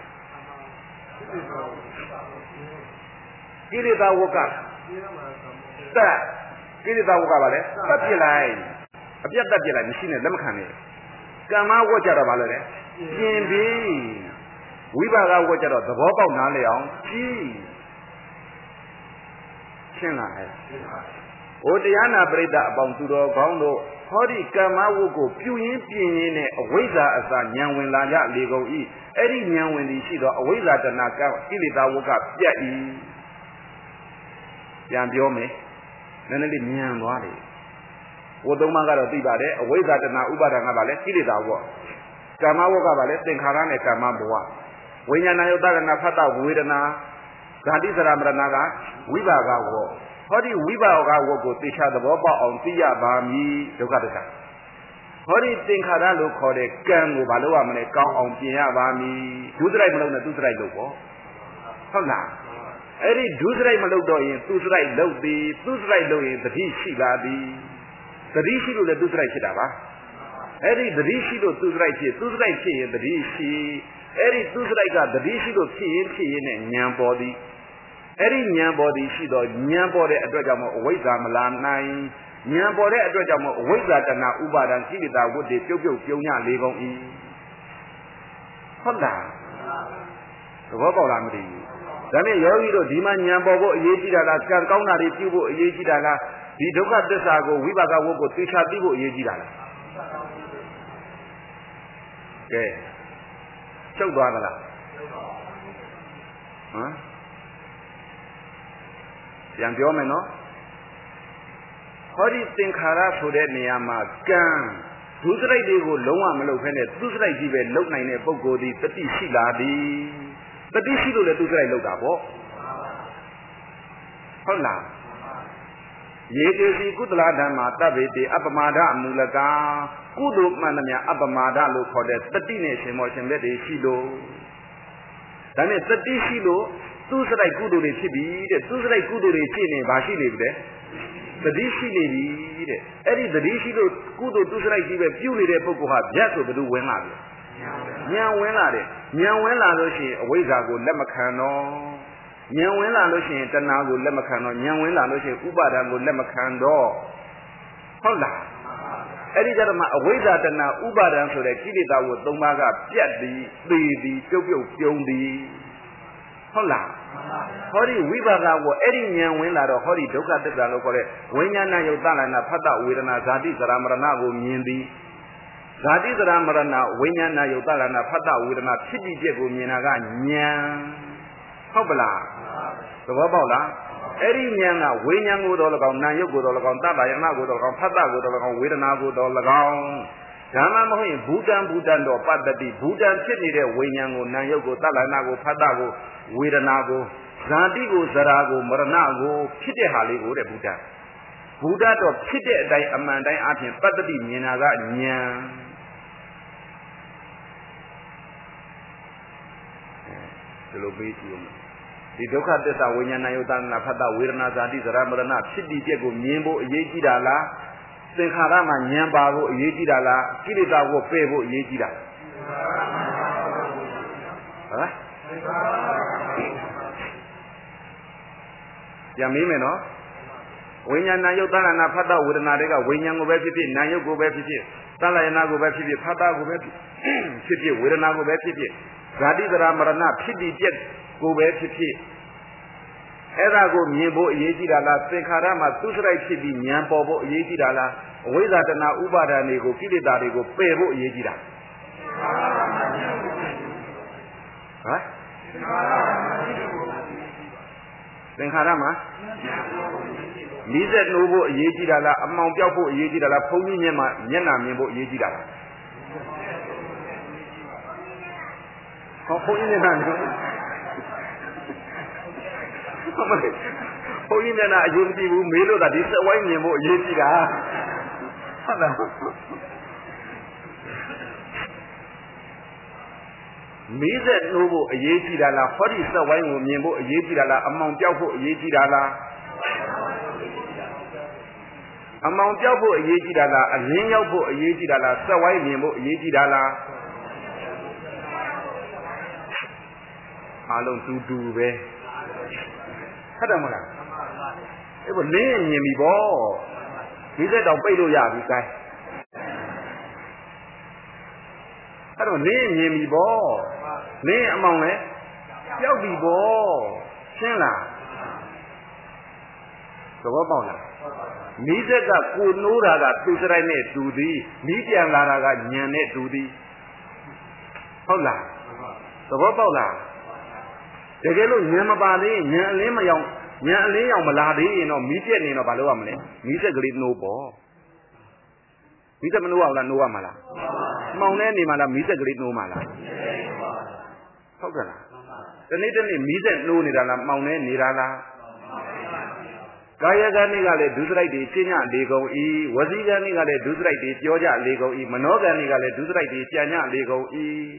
S1: ကိလေသာဝတ်ကတက်ကိလေသာဝတ်ကပါလေတတ်ပြလိုက်အပြတ်တတ်ပြလိုက်မရှိနဲ့လက်မခံနဲ့ကမ္မဝတ်ကြတော့ဘာလဲပြင်ပြီးဝိပါကဝတ်ကြတော့သဘောပေါက်နားလည်အောင်ကြီးရှင်းလားဟဲ့ဟိုတရားနာပရိသတ်အပေါင်းသူတော်ကောင်းတို့ဟောဒီကမ္မဝတ်ကိုပြုရင်းပြင်ရင်းနဲ့အဝိဇ္ဇာအစာဉာဏ်ဝင်လာကြလေကုန်၏အဲ့ဒီဉာဏ်ဝင်သည်ရှိတော့အဝိဇ္ဇာတဏကကိလေသာဝတ်ကပြတ်၏ပြန်ပြောမယ်နည်းနည်းလေးဉာဏ်သွားတယ်ဝတ်သုံးပါးကတော့သိပါတယ်အဝိဇ္ဇာတဏဥပါဒံကပါလဲကိလေသာဝတ်ကမ္မဝတ်ကပါလဲသင်္ခါရနဲ့ကမ္မဘဝဝိညာဏယုတ်တရဏဖတ်တဝေဒနာဇာတိစရမရဏကဝိပါကဝတ်ဟောဒီဝိပါကဝတ်ကိုသိချသဘောပေါက်အောင်သိရပါမည်ဒုက္ခသစ္စာဟောဒီသင်္ခါရလို့ခေါ်တဲ့ကံကိုဘာလို့ရမလဲကောင်းအောင်ပြင်ရပါမည်ဒုစရိုက်မလုပ်နဲ့သူစရိုက်လုပ်ပေါ့ဟုတ်လားအဲ့ဒီဒုစရိုက်မလုပ်တော့ရင်သူစရိုက်လုပ်သည်သူစရိုက်လုပ်ရင်သတိရှိလာသည်သတိရှိလို့လည်းသူစရိုက်ဖြစ်တာပါအဲ့ဒီသတိရှိလို့သူစရိုက်ဖြစ်သူစရိုက်ဖြစ်ရင်သတိရှိအဲ့ဒီသူစရိုက်ကသတိရှိလို့ဖြစ်ရင်နဲ့ဉာဏ်ပေါ်သည်အဲ့ဒီဉာဏ်ပေါ်သည်ရှိတော့ဉာဏ်ပေါ်တဲ့အတွက်ကြောင့်အဝိဇ္ဇာမလာနိုင်ဉာဏ်ပေါ်တဲ့အတွက်ကြောင့်အဝိဇ္ဇာတဏဥပါဒံကိလေသာဝတ္တေပြုတ်ပြုံညလေကုန်၏ဟုတ်လားသဘောပေါက်လားမသိဘူးဒါနဲ့ယောဂီတို့ဒီမှာဉာဏ်ပေါ်ဖို့အရေးကြီးတာလားကံကောင်းတာတွေပြုဖို့အရေးကြီးတာလားဒီဒုက္ခသစ္စာကိုဝိပါကဝတ်ကိုသိချသိဖို့အရေးကြီးတာလားကဲချုပ်သွားသလားဟမ်ပြန်ပြောမယ်နော်ဟောဒီသင်္ခါရဆိုတဲ့နေရာမှာကံဒုစရိုက်တွေကိုလုံးဝမလုပ်ဖ ೇನೆ သူစရိုက်ကြီးပဲလုပ်နိုင်တဲ့ပုဂ္ဂိုလ်ဒီတတိရှိလာသည်တတိရှိလို့လည်းသူစရိုက်လုပ်တာပေါ့ဟုတ်လားယေတေစီကုသလဓမ္မာတဗ္ဗေတိအပမဒမူလကကုသိုလ်မှန်သမျှအပမဒလို့ခေါ်တဲ့တတိနဲ့ရှင်မောရှင်လက်တွေရှိလို့ဒါနဲ့တတိရှိလို့သူစရိုက်ကုသိုလ်တွေဖြစ်ပြီတဲ့သူစရိုက်ကုသိုလ်တွေဖြစ်နေဘာရှိနေပြီလဲသတိရှိနေပြီတဲ့အဲ့ဒီသတိရှိလို့ကုသိုလ်သူစရိုက်ကြီးပဲပြုနေတဲ့ပုဂ္ဂိုလ်ဟာဗျတ်ဆိုဘယ်လိုဝင်လာလဲဉာဏ်ဝင်လာတယ်ဉာဏ်ဝင်လာလို့ရှိရင်အဝိဇ္ဇာကိုလက်မခံတော့ဉာဏ်ဝင်လာလို့ရှိရင်တဏှာကိုလက်မခံတော့ဉာဏ်ဝင်လာလို့ရှိရင်ဥပါဒံကိုလက်မခံတော့ဟုတ်လားအဲ့ဒီကြတော့မှအဝိဇ္ဇာတဏှာဥပါဒံဆိုတဲ့ကိလေသာကို၃ပါးကပြတ်သည်သေသည်ပြုတ်ပြုံသည်ဟုတ်လားဟောဒီဝိပါကကိုအဲ့ဒီဉာဏ်ဝင်လာတော့ဟောဒီဒုက္ခသစ္စာလို့ခေါ်တဲ့ဝိညာဏယုတ်တလနာဖတ်တဝေဒနာဇာတိစရမရဏကိုမြင်သည်ဇာတိစရမရဏဝိညာဏယုတ်တလနာဖတ်တဝေဒနာဖြစ်ပြီးပြက်ကိုမြင်တာကဉာဏ်ဟုတ်ပလားသဘောပေါက်လားအဲ့ဒီဉာဏ်ကဝိညာဉ်ကိုတော့၎င်းနာယုတ်ကိုတော့၎င်းတတ္တယနာကိုတော့၎င်းဖတ်တကိုတော့၎င်းဝေဒနာကိုတော့၎င်းဓမ္မမဟုတ်ရင်ဘူတံတော့ပတ္တိဘူတံဖြစ်နေတဲ့ဝိညာဉ်ကိုနာယုတ်ကိုတတ္တနာကိုဖတ်တကိုဝေဒနာကိုဇာတိကိုဇရာကိုမရဏကိုဖြစ်တဲ့ဟာလေးကိုတဲ့ဘုရားဘုရားတော့ဖြစ်တဲ့အတိုင်းအမှန်တိုင်းအပြင်ပတ္တိမြင်တာကဉာဏ်ဒီလိုပေးကြည့်ဦးဒီဒုက္ခသစ္စာဝိညာဏယုတ်တနာဖတ်တဝေဒနာဇာတိဇရာမရဏဖြစ်ပြီးပြက်ကိုမြင်ဖို့အရေးကြီးတာလားသင်္ခါရမှာဉာဏ်ပါဖို့အရေးကြီးတာလားကိလေသာကိုပယ်ဖို့အရေးကြီးတာဟုတ်လားပြန်မေးမယ်နော်ဝိညာဏယုတ်တဏ္ဍာဖတ်တဝေဒနာတွေကဝိညာဉ်ကိုပဲဖြစ်ဖြစ်နာယုတ်ကိုပဲဖြစ်ဖြစ်သလယနာကိုပဲဖြစ်ဖြစ်ဖတ်တာကိုပဲဖြစ်ဖြစ်ဝေဒနာကိုပဲဖြစ်ဖြစ်ဇာတိတရာမရဏဖြစ်ပြီးပြက်ကိုပဲဖြစ်ဖြစ်အဲ့ဒါကိုမြင်ဖို့အရေးကြီးတာလားသင်္ခါရမှာသူစရိုက်ဖြစ်ပြီးဉာဏ်ပေါ်ဖို့အရေးကြီးတာလားအဝိဇ္ဇာတဏဥပါဒာတွေကိုကိလေသာတွေကိုပယ်ဖို့အရေးကြီးတာဟမ်သင်္ခါရမှာမိစက်နှိုးဖို့အရေးကြီးတာလားအမှောင်ပြောက်ဖို့အရေးကြီးတာလားဘုံကြီးမျက်နှာမြင်ဖို့အရေးကြီးတာလားဟောဘုံကြီးမျက်နှာမြင်ဘုန်းကြီးမျက်နှာအရေးမကြည့်ဘူးမေးလို့သာဒီစက်ဝိုင်းမြင်ဖို့အရေးကြီးတာဟုတ်လားမေးဆက်နှိုးဖို့အရေးကြီးတာလားဟောဒီစက်ဝိုင်းကိုမြင်ဖို့အရေးကြီးတာလားအမှောင်ပြောက်ဖို့အရေးကြီးတာလားအမှောင်ပြောက်ဖို့အရေးကြီးတာလားအလင်းရောက်ဖို့အရေးကြီးတာလားစက်ဝိုင်းမြင်ဖို့အရေးကြီးတာလား alone do be. Hadamala. It was laying me ball. He said, I'll pay to Yabi guy. I don't name me ball. Name among it. You'll be ball. Shinla. So what about that? Nizaka Kunuraga to the net to the Nidia Laraga Yanet to the Hola. So what about that? The Gelo Yamabali, Yan Maladi, Media in Baluamne, Misa Great no ball. Misa Manua no Amala. Mount Animala, Misa Great no Mala. How can I? The Nathan Misa no Nidala, Mount Nidala. Kaya Ganigale, Duzraiti, China, Lego E, Waziganigale, Duzraiti, Georgia, Lego E, Manoganigale, Duzraiti, China, Lego E.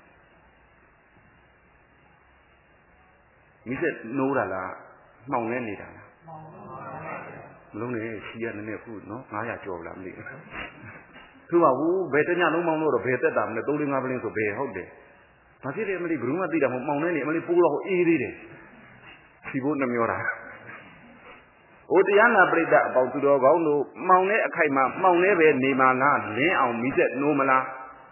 S1: Misa Nurala. Mong any that. Lonely, she and the food, no? I have your family. Two are who better than no more better than the building of to pay how day. But if Emily grew up, did a Mount any Emily pool of eating. She wouldn't have your eye. Odiana break that about to the Gauno, Mount Akaima, Mount Eve, Nimana, lay on me said no mala.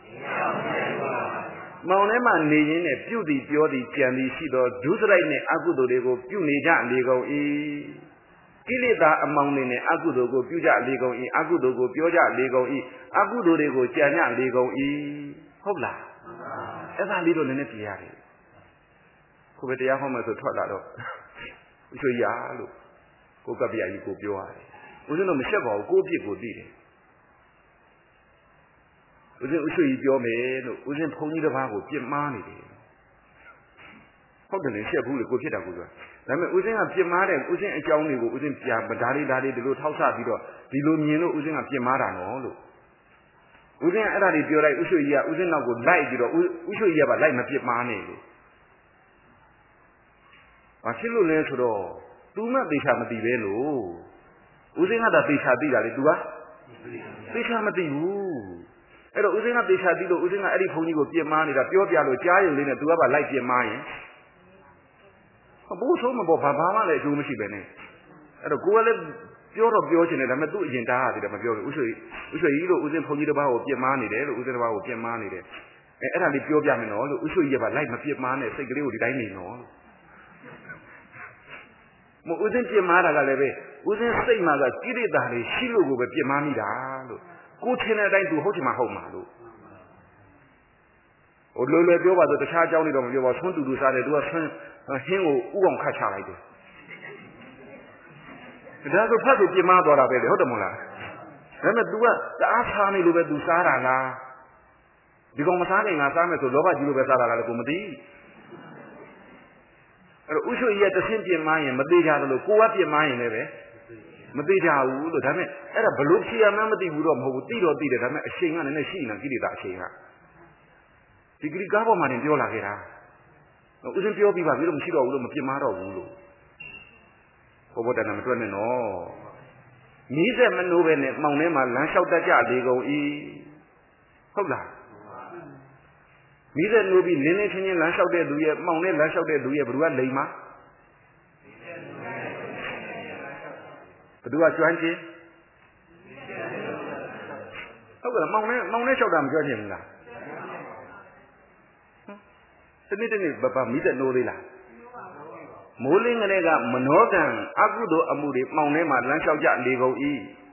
S1: Mount Emma needing a beauty, candy, she does do the right name, Agudo, they go, Punija, Lego E. Kilida among the Agudo go, Puja, Lego E, Agudo go, Pioja, Lego E, Agudo, they go, China, Lego E. Hobla. As a little in a piari. Who bet the Yahoma to Tolado? So, ya, look. Go Gabia, you go, Pioa. Was no Michelle, go people did it. Was it your man? Was it Pony the Vago, Jim Marley? How can they share who go get a good one? I mean, was it a Jim Marley, was it a Johnny, was it Daddy, the little house out below Mino, was it a Jim Marley? Was it a Daddy, you're like, Ushuya, was it not good light, Ushuya, but like my Jim Marley. But she will learn to do. Do not be Hamadi Velo. Was it not a fish I did, I do what? Fish Hamadi. Pero using a Bishadilo, using a Pony with your money, that your Piano child in a do have a light your mind. A both home about Papa, like do Michi Bene. And a go pure of your and I'm a do in that, I'm a pure using Pony about your money there, using about your money there. And I pure Yamino, Usu Yaba like my pure money, say, Grew, did I mean all? Using your mother, using say mother, Kiri Dari, Shilu with your money. Go chain a line to Hojima Homa. Or Lola Jova, the charge only of your son to do that, do a son, him who won't catch a light. It has a part of your mother, Hodamola. Remember, do the Ashami Luba do Sara. Because Masani and Asame to Lova Juva Sara Comedy. Ushu yet the Sinti Mayan, Madeja, the go up your mind, Madeja, look at it. At a Baluchia, Mamadi Udom, who did or did it, a shing and a sheen and did it that share. The Greek government in Yola Hera. Usn't your people, we don't see all of Pimaro Ulu. For what I'm trying to know. Nisa Manoven, Mount Emma, Lanshout that they go E. Hola. Nisa no be Lineage in Lanshout there, do you, Mount Lanshout there, do you, Brua Lima? Do I join you? Oh, Mount National Dam joining that. The meeting is Papa Mita Norilla. Moling and Ega, Monogan, Agudo Amudi, Mount Nema, Lanshout Lego E.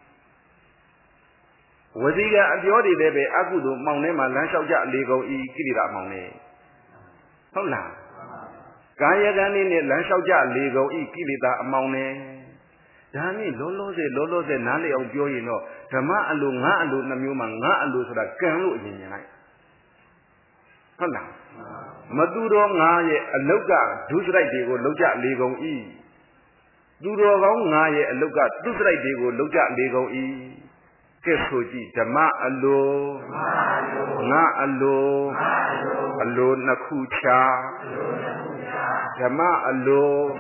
S1: Waziga and the Odi Debe, Agudo, Mount Nema, Lanshout Lego E, Kirida Mount. Hola. Kaya Gani, Lanshout Lego E, Kirida Mount. Dani Lolo, Nali of Joyino, Tama Alu, Nalu, Namuma, Nalu, so that can look in your night. Hola. Maduro Naye, a Loga, Duzrai de go, Loja, Lego E. Duro Naye, a Loga, Duzrai de go, Loja, Lego E. Kesoji, Tama Alu, Alu, Nakucha, Tama Alu,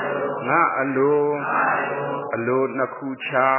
S1: Alone Nakucha.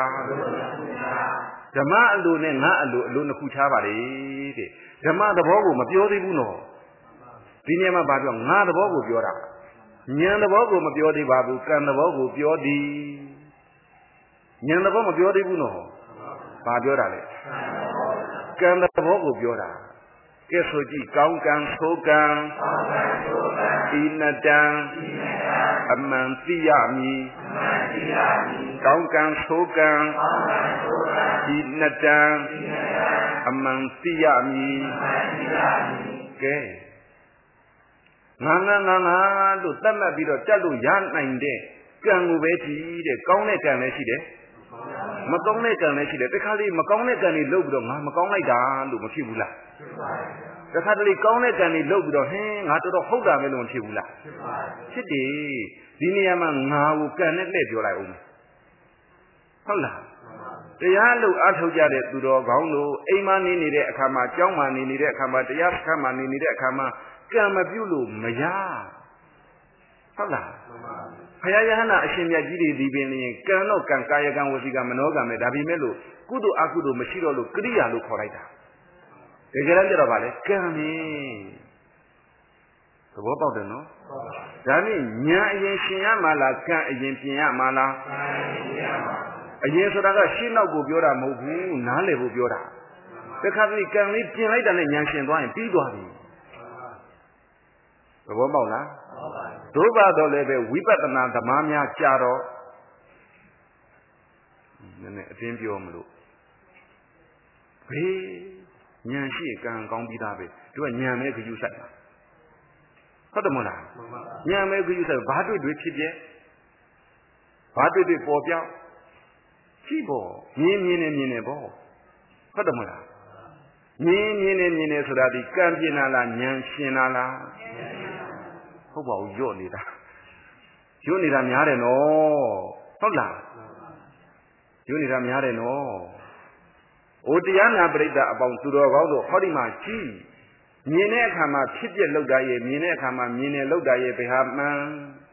S1: Dama alone, not alone Nakucha. Dama the Bobo, Mapio de Buno. ဒီနေရာမှာဘာပြောငါသဘောကိုပြောတာဉာဏ်သဘောကိုမပြောသေးပါဘူးကံသဘောကိုပြောသည်ဉာဏ်သဘောမပြောသေးဘူးနော်ဘာပြောတာလဲကံသဘောကိုပြောတာကဲဆိုကြည့်ကောင်းကံဆိုးကံဤနတံအမှန်သိရမည်ကောင်းကံဆိုးကံဤနတံအမှန်သိရမည်ကဲငါလို့တတ်မှတ်ပြီးတော့တက်လို့ရနိုင်တဲ့ကံကိုပဲကြည့်တဲ့ကောင်းတဲ့ကံလည်းရှိတယ်မကောင်းတဲ့ကံလည်းရှိတယ်တခါလေမကောင်းတဲ့ကံတွေလုပ်ပြီးတော့ငါမကောင်းလိုက်တာလို့မဖြစ်ဘူးလားတခါတလေကောင်းတဲ့ကံတွေလုပ်ပြီးတော့ဟင်းငါတော်တော်ဟုတ်တာပဲလို့မဖြစ်ဘူးလားဖြစ်တယ်ဒီနေရာမှာငါကိုကံနဲ့လှည့်ပြောလိုက်အောင်ဟုတ်လားတရားလို့အားထုတ်ကြတဲ့သူတော်ကောင်းတို့အိမ်မှာနေနေတဲ့အခါမှာကျောင်းမှာနေနေတဲ့အခါမှာတရားစခန်းမှာနေနေတဲ့အခါမှာကံမပြုလို့မရဟုတ်လားဘုရားယဟနာအရှင်မြတ်ကြီးတွေဒီပင်လျင်ကံတော့ကံကာယကံဝစီကံမနောကံပဲဒါပေမဲ့လို့ကုသိုလ်အကုသိုလ်မရှိတော့လို့ကရိယာလို့ခေါ်လိုက်တာတကယ်တမ်းကျတော့ဗာလေကံနေသဘောပေါက်တယ်နော်ဒါနဲ့ညာအရင်ရှင်ရမှာလားကံအရင်ပြင်ရမှာလားအရင်ဆိုတာကရှင်းနောက်ကိုပြောတာမဟုတ်ဘူးနားလည်ဖို့ပြောတာတခါတလေကံလေးပြင်လိုက်တာနဲ့ညာရှင်သွားရင်ပြီးသွားပြီသဘောပေါက်လားသို့ပါတော့လည်းပဲဝိပဿနာသမားများကြတော့နည်းနည်းအတင်းပြောမလို့ဘေးဉာဏ်ရှိကံကောင်းပြီးသားပဲသူကဉာဏ်မဲ့ခယူဆိုင်တာဟုတ်တယ်မဟုတ်လားဉာဏ်မဲ့ခယူဆိုင်ဘာတွေ့တွေ့ဖြစ်ဖြစ်ဘာတွေ့တွေ့ပေါ်ပြောင်းကြည့်ပေါ်မြင်နေပေါ့ဟုတ်တယ်မဟုတ်လားမြင်နေဆိုတာဒီကံပြင်းလာလားဉာဏ်ရှင်လာလားဟုတ်ပါဘူးညော့နေတာများတယ်နော်ဟုတ်လားညော့နေတာများတယ်နော်ဩတရားနာပရိသတ်အပေါင်းသူတော်ကောင်းတို့ဟောဒီမှာကြည့်မြင်တဲ့အခါမှာဖြစ်ပြလောက်တာရဲ့မြင်တဲ့အခါမှာမြင်တယ်လောက်တာရဲ့ဘယ်ဟာမှန်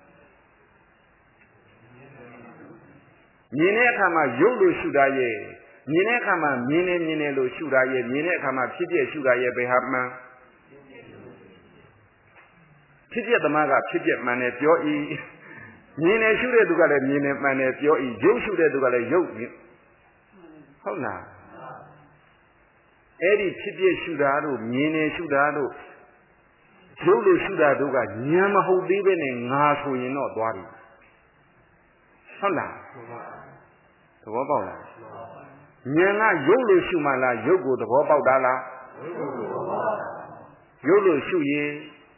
S1: မြင်တဲ့အခါမှာရုပ်လို့ရှုတာရဲ့မြင်တဲ့အခါမှာမြင်တယ်လို့ရှုတာရဲ့မြင်တဲ့အခါမှာဖြစ်ပြရှုတာရဲ့ဘယ်ဟာမှန်ဖြစ်ပြသမားကဖြစ်ပြမှန်တယ်ပြောဤမြင်တယ်ရှုတဲ့သူကလည်းမြင်တယ်မှန်တယ်ပြောဤရုပ်ရှုတဲ့သူကလည်းရုပ်ဟုတ်လားအဲ့ဒီဖြစ်ပြရှုတာတို့မြင်တယ်ရှုတာတို့ရုပ်လို့ရှုတာတို့ကဉာဏ်မဟုတ်သေးပဲနဲ့ငါဆိုရင်တော့သွားပြီဟုတ်လားသဘောပေါက်လားဉာဏ်ကရုပ်လို့ရှုမှလားရုပ်ကိုသဘောပေါက်တာလားရုပ်လို့ရှုရင်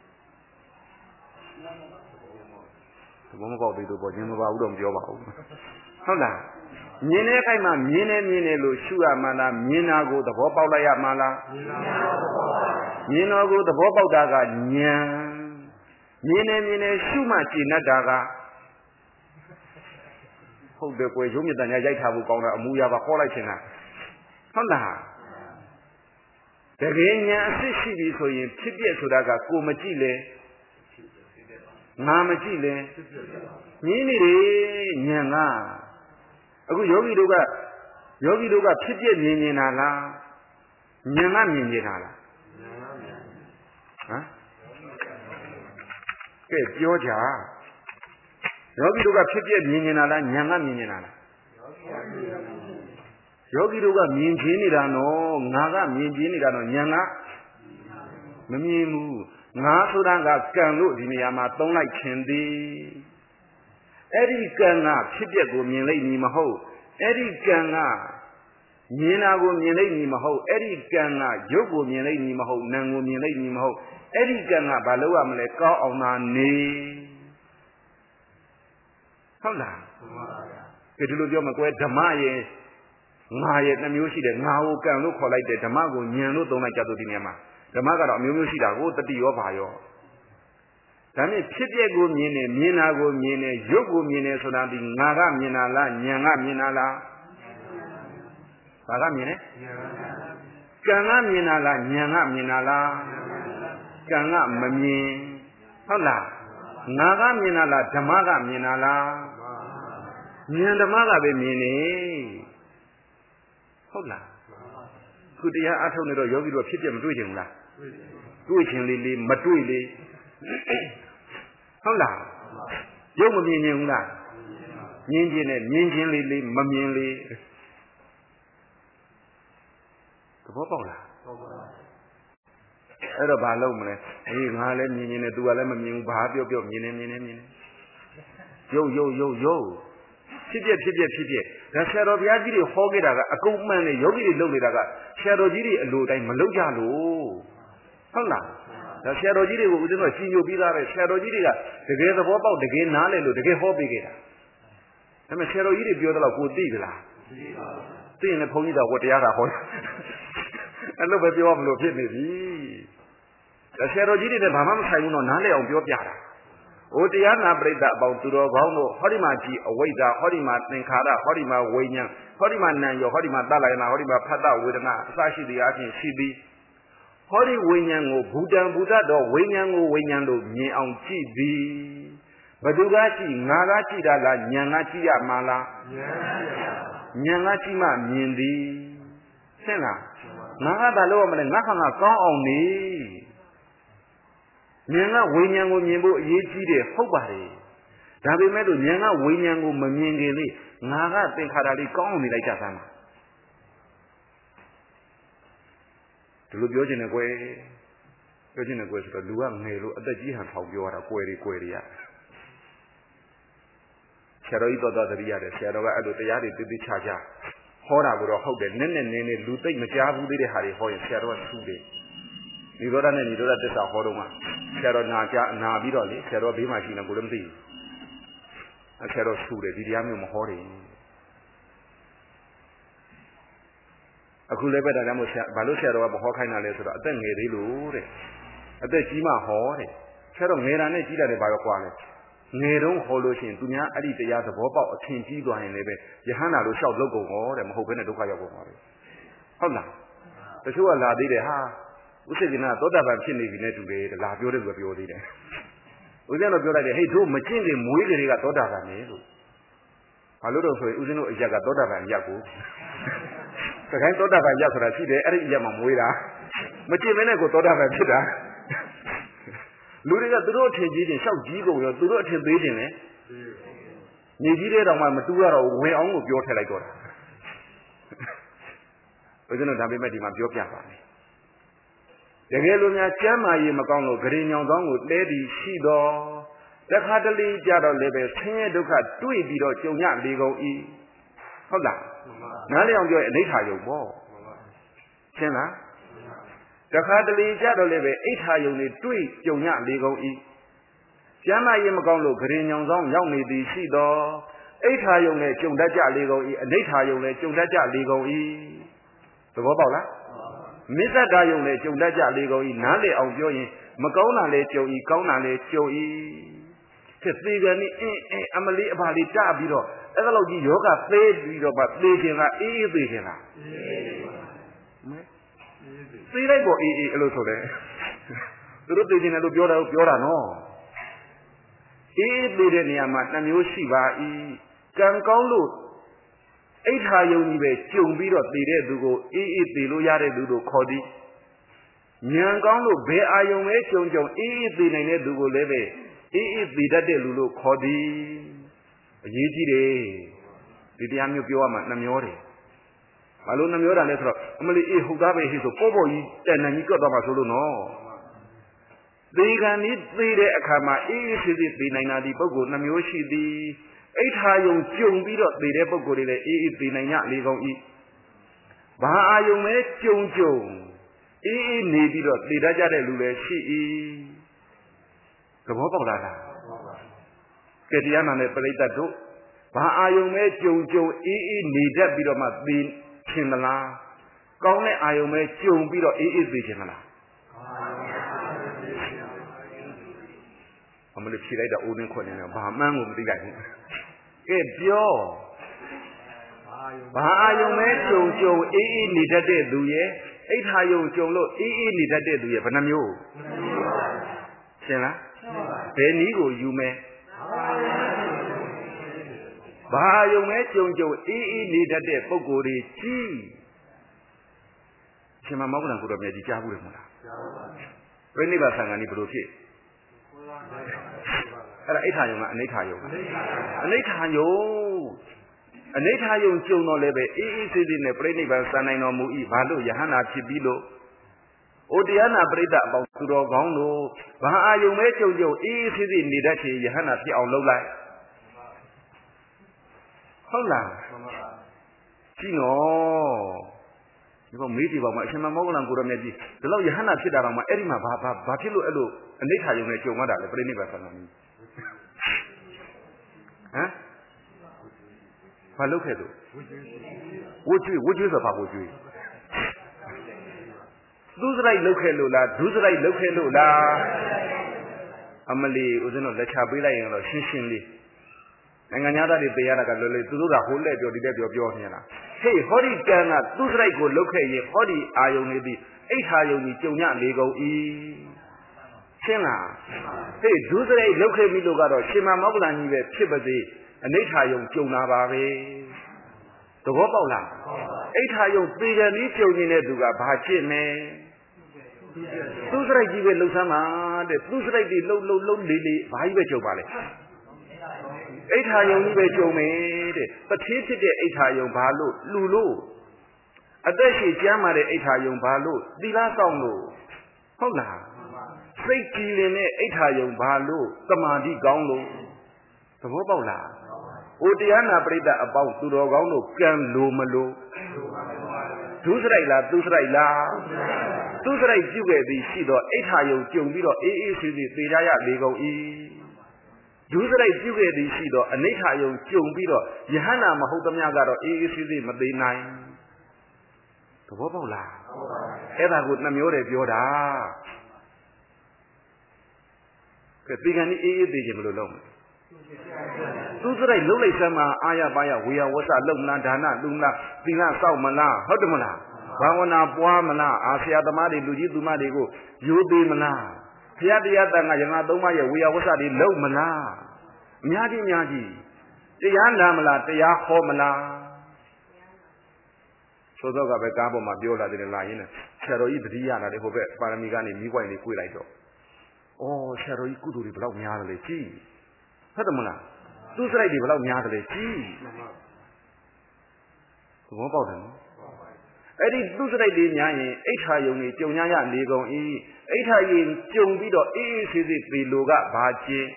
S1: သဘောမပေါက်သေးလို့ပေါ့ဉာဏ်မပါဘူးတော့မပြောပါဘူးဟုတ်လားမြင်တဲ့ခိုက်မှာမြင်တယ်လို့ရှုရမှလားမြင်တာကိုသဘောပေါက်လိုက်ရမှလားမြင်တော်ကိုသဘောပေါက်တာကဉာဏ်မြင်တယ်ရှုမှကျင့်တတ်တာကဟုတ်တယ်ကွယ်ရုံးမြတ်တန်ညာရိုက်ထားဖို့ကောင်းတာအမူအရာပါခေါ်လိုက်ချင်တာဟုတ်လားတကယ်ဉာဏ်အစစ်ရှိပြီဆိုရင်ဖြစ်ပြဆိုတာကကိုမကြည့်လေငါမကြည့်လေမြင်နေတယ်ဉာဏ်ကအခုယောဂီတို့ကဖြစ်ပြမြင်နေတာလားဉာဏ်ကမြင်နေတာလားဟမ်ကဲပြောကြယောဂီတို့ကဖြစ်ပြမြင်နေတာလားဉာဏ်ကမြင်နေတာလားယောဂီတို့ကမြင်ချင်းနေတာနော်ငါကမြင်ချင်းနေတာနော်ဉာဏ်ကမမြင်ဘူးငါဆိုတာကကံလို့ဒီနေရာမှာသုံးလိုက်ခြင်းသည်အဲ့ဒီကံကဖြစ်ပြကိုမြင်လိုက်မည်မဟုတ်အဲ့ဒီကံကမြင်တာကိုမြင်လိုက်မည်မဟုတ်အဲ့ဒီကံကရုပ်ကိုမြင်လိုက်မည်မဟုတ်နာမ်ကိုမြင်လိုက်မည်မဟုတ်အဲ့ဒီကံကဘာလို့ရမလဲကောင်းအောင်သာနေဟုတ်လားကဲဒီလိုပြောမကွယ်ဓမ္မရဲ့ငါရဲ့နှမျိုးရှိတယ်ငါကိုကံလို့ခေါ်လိုက်တယ်ဓမ္မကိုဉာဏ်လို့သုံးလိုက်ကြတော့ဒီနေရာမှာဓမ္မကတော့အမျိုးမျိုးရှိတာကိုတတိရောဘာရောဒါနဲ့ဖြစ်ပြကိုမြင်တယ်မြင်တာကိုမြင်တယ်ရုပ်ကိုမြင်တယ်ဆိုတာဒီငါကမြင်တာလားဉာဏ်ကမြင်တာလားဘာကမြင်လဲကံကမြင်တာလားဉာဏ်ကမြင်တာလားကံကမမြင်ဟုတ်လားငါကမြင်တာလားဓမ္မကမြင်တာလားဉာဏ်ဓမ္မကပဲမြင်နေဟုတ်လားခုတရားအထုတ်နေတော့ယောဂီတို့ဖြစ်ပြမတွေ့ချင်ဘူးလားတွေ့ချင်လေမတွေ့လေဟုတ်လားရုပ်မမြင်ခြင်းဘူးလားမြင်ခြင်းနဲ့မြင်ခြင်းလေးလေးမမြင်လေးသဘောပေါက်လားအဲ့တော့ဘာလုပ်မလဲအေးငါလည်းမြင်ခြင်းနဲ့ तू ကလည်းမမြင်ဘူးဘာပြောပြောမြင်နေရုပ်ဖြစ်ပြဒါဆရာတော်ဘုရားကြီးတွေဟောခဲ့တာကအကုန်မှန်တယ်ယောဂီတွေလုပ်နေတာကဆရာတော်ကြီးတွေအလိုတိုင်းမလုပ်ကြလို့ဟုတ်လားဒါဆရာတော်ကြီးတွေကိုဦးဇင်းကကြီးညိုပြီးသားပဲဆရာတော်ကြီးတွေကတကယ်သဘောပေါက်တကယ်နားလည်လို့တကယ်ဟောပေးခဲ့တာဒါပေမဲ့ဆရာတော်ကြီးတွေပြောတော့ကိုသိသလားသိရင်လည်းဘုန်းကြီးတော်ဝတရားတာဟောအဲ့လိုပဲပြောမလို့ဖြစ်နေပြီဒါဆရာတော်ကြီးတွေနဲ့ဘာမှမဆိုင်ဘူးတော့နားလည်အောင်ပြောပြတာဟိုတရားနာပရိသတ်အပေါင်းသူတော်ကောင်းတို့ဟောဒီမှာကြည်အဝိဇ္ဇာဟောဒီမှာသင်္ခါရဟောဒီမှာဝိညာဉ်ဟောဒီမှာနာမ်ရောဟောဒီမှာတလယနာဟောဒီမှာဖတ်တဝေဒနာအစရှိသည်အချင်းရှိသည်ဟောဒီဝိညာဉ်ကိုဘူတံဘူတတ်တော့ဝိညာဉ်ကိုဝိညာဉ်လို့မြင်အောင်ကြည့်သည်ဘသူကကြည့်ငါကကြည့်တာလားဉာဏ်ကကြည့်ရမှာလားဉာဏ်ကကြည့်မှမြင်သည်ရှင်းလားငါကဘာလို့မလဲငါခါငါကောင်းအောင်နေဉာဏ်ကဝိညာဉ်ကိုမြင်ဖို့အရေးကြီးတယ်ဟုတ်ပါတယ်ဒါပေမဲ့လို့ဉာဏ်ကဝိညာဉ်ကိုမမြင်ခင်လေငါကသင်္ခါရလေးကောင်းအောင်နေလိုက်ကြသမ်းပါဒီလိုပြောချင်တယ်ကွယ်ဆိုတော့လူကငယ်လို့အသက်ကြီးဟန်ထောင်ပြောရတာကွယ်ရဆရာတော်ကြီးတော်တော်တတိရတယ်ဆရာတော်ကအဲ့လိုတရားတွေတိချာချာဟောတာကိုတော့ဟုတ်တယ်နည်းနည်းလူသိမ့်မကြားဘူးသေးတဲ့ဟာတွေဟောရင်ဆရာတော်ကထူးတယ်နိရောဓနဲ့နိရောဓသစ္စာဟောတော့မှဆရာတော်နာပြီးတော့လေဆရာတော်ဘေးမှာရှိနေကိုလည်းမသိဘူးဆရာတော်ထူးတယ်ဒီတရားမျိုးမဟောတယ်အခုလည်းပဲဒါကြောင့်မို့ဘာလို့ဆရာတော်ကမဟောခိုင်းတာလဲဆိုတော့အသက်ငယ်သေးလို့တဲ့အသက်ကြီးမှဟောတယ်ဆရာတော်ငယ်တာနဲ့ကြီးတာနဲ့ဘာရောကွာလဲငယ်တုန်းဟောလို့ရှိရင်သူများအဲ့ဒီတရားသဘောပေါက်အထင်ကြီးသွားရင်လည်းပဲယဟန္တာလို့လျှောက်လုပ်ကုန်ဟောတယ်မဟုတ်ဘဲနဲ့ဒုက္ခရောက်ကုန်ပါလေဟုတ်လားတချို့ကလာသေးတယ်ဟာဥစ္စေကနာသောတာပန်ဖြစ်နေပြီနဲ့တူတယ်လာပြောတယ်ဆိုပြောသေးတယ်ဦးဇင်းတို့ပြောလိုက်တယ်ဟေးတို့မကျင့်ခင်မွေးကလေးကသောတာပန်နေလို့ဘာလို့တော့ဆိုရင်ဦးဇင်းတို့အရက်ကသောတာပန်ရက်ကိုတခိုင်းသောတာပန်ရက်ဆိုတာရှိတယ်အဲ့ဒီအရက်မှာမွေးတာမကျင့်မနဲ့ကိုသောတာပန်ဖြစ်တာလူတွေကသူတို့အထင်ကြီးတင်လျှောက်ကြီးကုန်ရောသူတို့အထင်သေးတင်လေညီကြီးတဲ့တောင်မှမတူရတော့ဝင်အောင်ကိုပြောထည့်လိုက်တော့တာဦးဇင်းတို့ဒါပေမဲ့ဒီမှာပြောပြပါမယ်တကယ်လို့များကျမ်းမာရေးမကောင်းလို့ဂရင်ညောင်သောကိုတဲပြီးရှိတော့တခါတလေကြတော့လည်းပဲဆင်းရဲဒုက္ခတွေ့ပြီးတော့ကြုံရလေကုန်၏ဟုတ်လားနားလည်အောင်ပြောရင်အနိဋ္ဌာယုံပေါ့ရှင်းလားတခါတလေကြတော့လည်းပဲအိဋ္ဌာယုံတွေတွေ့ကြုံရလေကုန်၏ကျမ်းမာရေးမကောင်းလို့ဂရင်ညောင်သောရောက်နေသည်ရှိတော့အိဋ္ဌာယုံနဲ့ကြုံတတ်ကြလေကုန်၏အနိဋ္ဌာယုံနဲ့ကြုံတတ်ကြလေကုန်၏သဘောပေါက်လားမစ္ဆဒယုံနဲ့ကြုံတတ်ကြလေကုန်၏နားလေအောင်ပြောရင်မကောင်းတာလဲကြုံ၏ကောင်းတာလဲကြုံ၏ဖြစ်သေးတယ်နိအမလေးအပါလေးတပြီးတော့အဲ့ဒါလောက်ကြီးယောဂသေးပြီးတော့မှသေခြင်းကအေးသေးခြင်းလားသေလိုက်ပေါ့အေးအဲ့လိုဆိုတယ်သူတို့သေခြင်းတယ်လို့ပြောတာနော်အေးသေးတဲ့နေရာမှာနှမျိုးရှိပါ၏ကံကောင်းလို့အိဋ္ဌာယုံကြီးပဲကြုံပြီးတော့သေတဲ့သူကိုအေးသေလို့ရတဲ့သူတို့ခေါ်သည်ဉာဏ်ကောင်းလို့ဘယ်အာယုံပဲကြုံအေးသေနိုင်တဲ့သူကိုလည်းပဲအေးသေတတ်တဲ့လူလို့ခေါ်သည်အရေးကြီးတယ်ဒီတရားမျိုးပြောရမှာနှမျိုးတယ်ဘာလို့နှမျိုးတာလဲဆိုတော့အမလီအေးဟုတ်သားပဲဟိဆိုပေါ်ကြီးတန်တန်ကြီးကြွတ်သွားမှာဆိုလို့နော်သေခံဤသေတဲ့အခါမှာအေးသေးသေးသေနိုင်တာဒီပုဂ္ဂိုလ်နှမျိုးရှိသည်အိဋ္ဌာယုံကြုံပြီးတော့သေတဲ့ပုဂ္ဂိုလ်တွေလည်းအေးသေနိုင်ရလေကုန်၏ဘာအာယုံပဲကြုံအေးနေပြီးတော့သေတတ်ကြတဲ့လူလည်းရှိ၏သဘောပေါက်လားကဲတရားနာနဲ့ပြိဿတ်တို့ဘာအာယုံပဲကြုံအေးနေတတ်ပြီးတော့မှသေခြင်းမလားကောင်းတဲ့အာယုံပဲကြုံပြီးတော့အေးသေခြင်းမလားအမလို့ဖြေလိုက်တာအိုးနှင်းခွက်နေတယ်ဘာမှန်းကိုမသိလိုက်ဘူးကဲပြောဘာအာယုံပဲကြုံအေးနေတတ်တဲ့သူရဲ့အိဋ္ဌာယုံကြုံလို့အေးနေတတ်တဲ့သူရဲ့ဘယ်နှမျိုးရှင်းလားဘယ်နည်းကိုယူမယ်ဘာအာယုံပဲကြုံအေးနေတတ်တဲ့ပုဂ္ဂိုလ်တွေကြီးရှင်မမောက္ကလံကိုတော်မြတ်ကြီးကြားဘူးလေမဟုတ်လားကြားပါဘူးပြိဋိဘသံဃာနိဘယ်လိုဖြစ်အိဋ္ဌာယုံကအနိဋ္ဌာယုံအနိဋ္ဌာယုံအနိဋ္ဌာယုံကျုံတော့လည်းပဲအေးအေးဆေးဆေးနဲ့ပြိဋိဘံစံနိုင်တော်မူ၏ဘာလို့ယဟန္တာဖြစ်ပြီးလို့ဩတရားနာပရိသတ်အပေါင်းသူတော်ကောင်းတို့ဘာအာယုံမဲကြုံကြုံအေးအေးဆေးဆေးနေတတ်ချေယဟန္တာဖြစ်အောင်လုပ်လိုက်ဟုတ်လားကြည့်နော်ဒီကောင်မေးကြည့်ပါဦးအရှင်မမောဂလန်ကိုရမြတ်ကြီးဒီလောက်ယဟန္တာဖြစ်တာတော့မှအဲ့ဒီမှာဘာဖြစ်လို့အဲ့လိုအနိဋ္ဌာယုံနဲ့ကြုံရတာလဲပြိဋိဘံစံတော်မူဘာလုပ်ခဲ့လို့ဝကျွေးဆိုဘာဝကျွေးသူစရိုက်လုပ်ခဲ့လို့လားဒုစရိုက်လုပ်ခဲ့လို့လားအမလီဦးဇင်းတို့လက်ချပေးလိုက်ရင်တော့ရှင်းရှင်းလေးနိုင်ငံသားတွေပေးရတာကလွယ်လွယ်သူတို့ကဟိုလက်ပြောဒီလက်ပြောနေတာဟေးဟောဒီကံကသူစရိုက်ကိုလုပ်ခဲ့ရင်ဟောဒီအာယုံနေသည်အိဋ္ဌာယုံကြီးကြုံညနေကုန်ဤရှင်းလားဟေးဒုစရိုက်လုပ်ခဲ့ပြီလို့ကတော့ရှင်မမောဂလန်ကြီးပဲဖြစ်ပါစေအနိဋ္ဌာယုံကြုံလာပါပဲသဘောပေါက်လားအိဋ္ဌာယုံပေတယ်နည်းကြုံနေတဲ့သူကဘာဖြစ်နေသူစရိုက်ကြီးပဲလှုပ်ဆမ်းပါတဲ့သူစရိုက်တွေလှုပ်လေးဘာကြီးပဲကြုံပါလေအိဋ္ဌာယုံကြီးပဲကြုံမယ်တဲ့ပတိဖြစ်တဲ့အိဋ္ဌာယုံဘာလို့လူလို့အသက်ရှိကျမ်းမာတဲ့အိဋ္ဌာယုံဘာလို့သီလဆောင်လို့ဟုတ်လားစိတ်ကြည်လင်တဲ့အိဋ္ဌာယုံဘာလို့သမာဓိကောင်းလို့သဘောပေါက်လားဩတရားနာပရိသတ်အပေါင်းသူတော်ကောင်းတို့ကံလိုမလို့ဒုစရိုက်လားသူစရိုက်လားသူစရိုက်ပြုခဲ့ပြီးရှိတော့အိဋ္ဌာယုံကြုံပြီးတော့အေးအေးဆေးဆေးသေကြရလေကုန်၏ဒုစရိုက်ပြုခဲ့ပြီးရှိတော့အနိဋ္ဌာယုံကြုံပြီးတော့ယဟန္တာမဟုတ်သမျှကတော့အေးအေးဆေးဆေးမသေးနိုင်သဘောပေါက်လားအဲ့ဒါကိုနှမျိုးတယ်ပြောတာကဲဒီကနေ့အေးအေးသေးခြင်းမလို့လုံးသူစရိုက်လုံးလိုက်စမ်းမှာအာရပါရဝေယဝဆလုံမလားဒါနလူမလားသီလစောက်မလားဟုတ်တယ်မလားဘာဝနာပွားမလားအာဆရာသမားတွေလူကြီးသူမတွေကိုရိုးသေးမလားဘုရားတရားတန်ခါရဟန်းသုံးပါးရဲ့ဝေယဝဆတွေလုံမလားအများကြီးတရားနာမလားတရားဟောမလားသောသောကပဲကားပေါ်မှာပြောလာတယ်လာရင်းနဲ့ဆရာတော်ကြီးတတိယလာတယ်ဟိုဘက်ပါရမီကနေမိပွိုင်လေးကိုလိုက်တော့ဩဆရာတော်ကြီးကုသိုလ်တွေဘယ်လောက်များတယ်လေကြည့်ဟုတ်တယ်မလားသူစရိုက်တွေဘယ်လောက်များတယ်လဲကြည့်သဘောပေါက်တယ်နော်အဲ့ဒီသူစရိုက်တွေများရင်အိဋ္ဌာယုံတွေကြုံရနေကုန်၏အိဋ္ဌာယုံကြုံပြီးတော့အေးအေးဆေးဆေးပေလိုကဘာကျင်း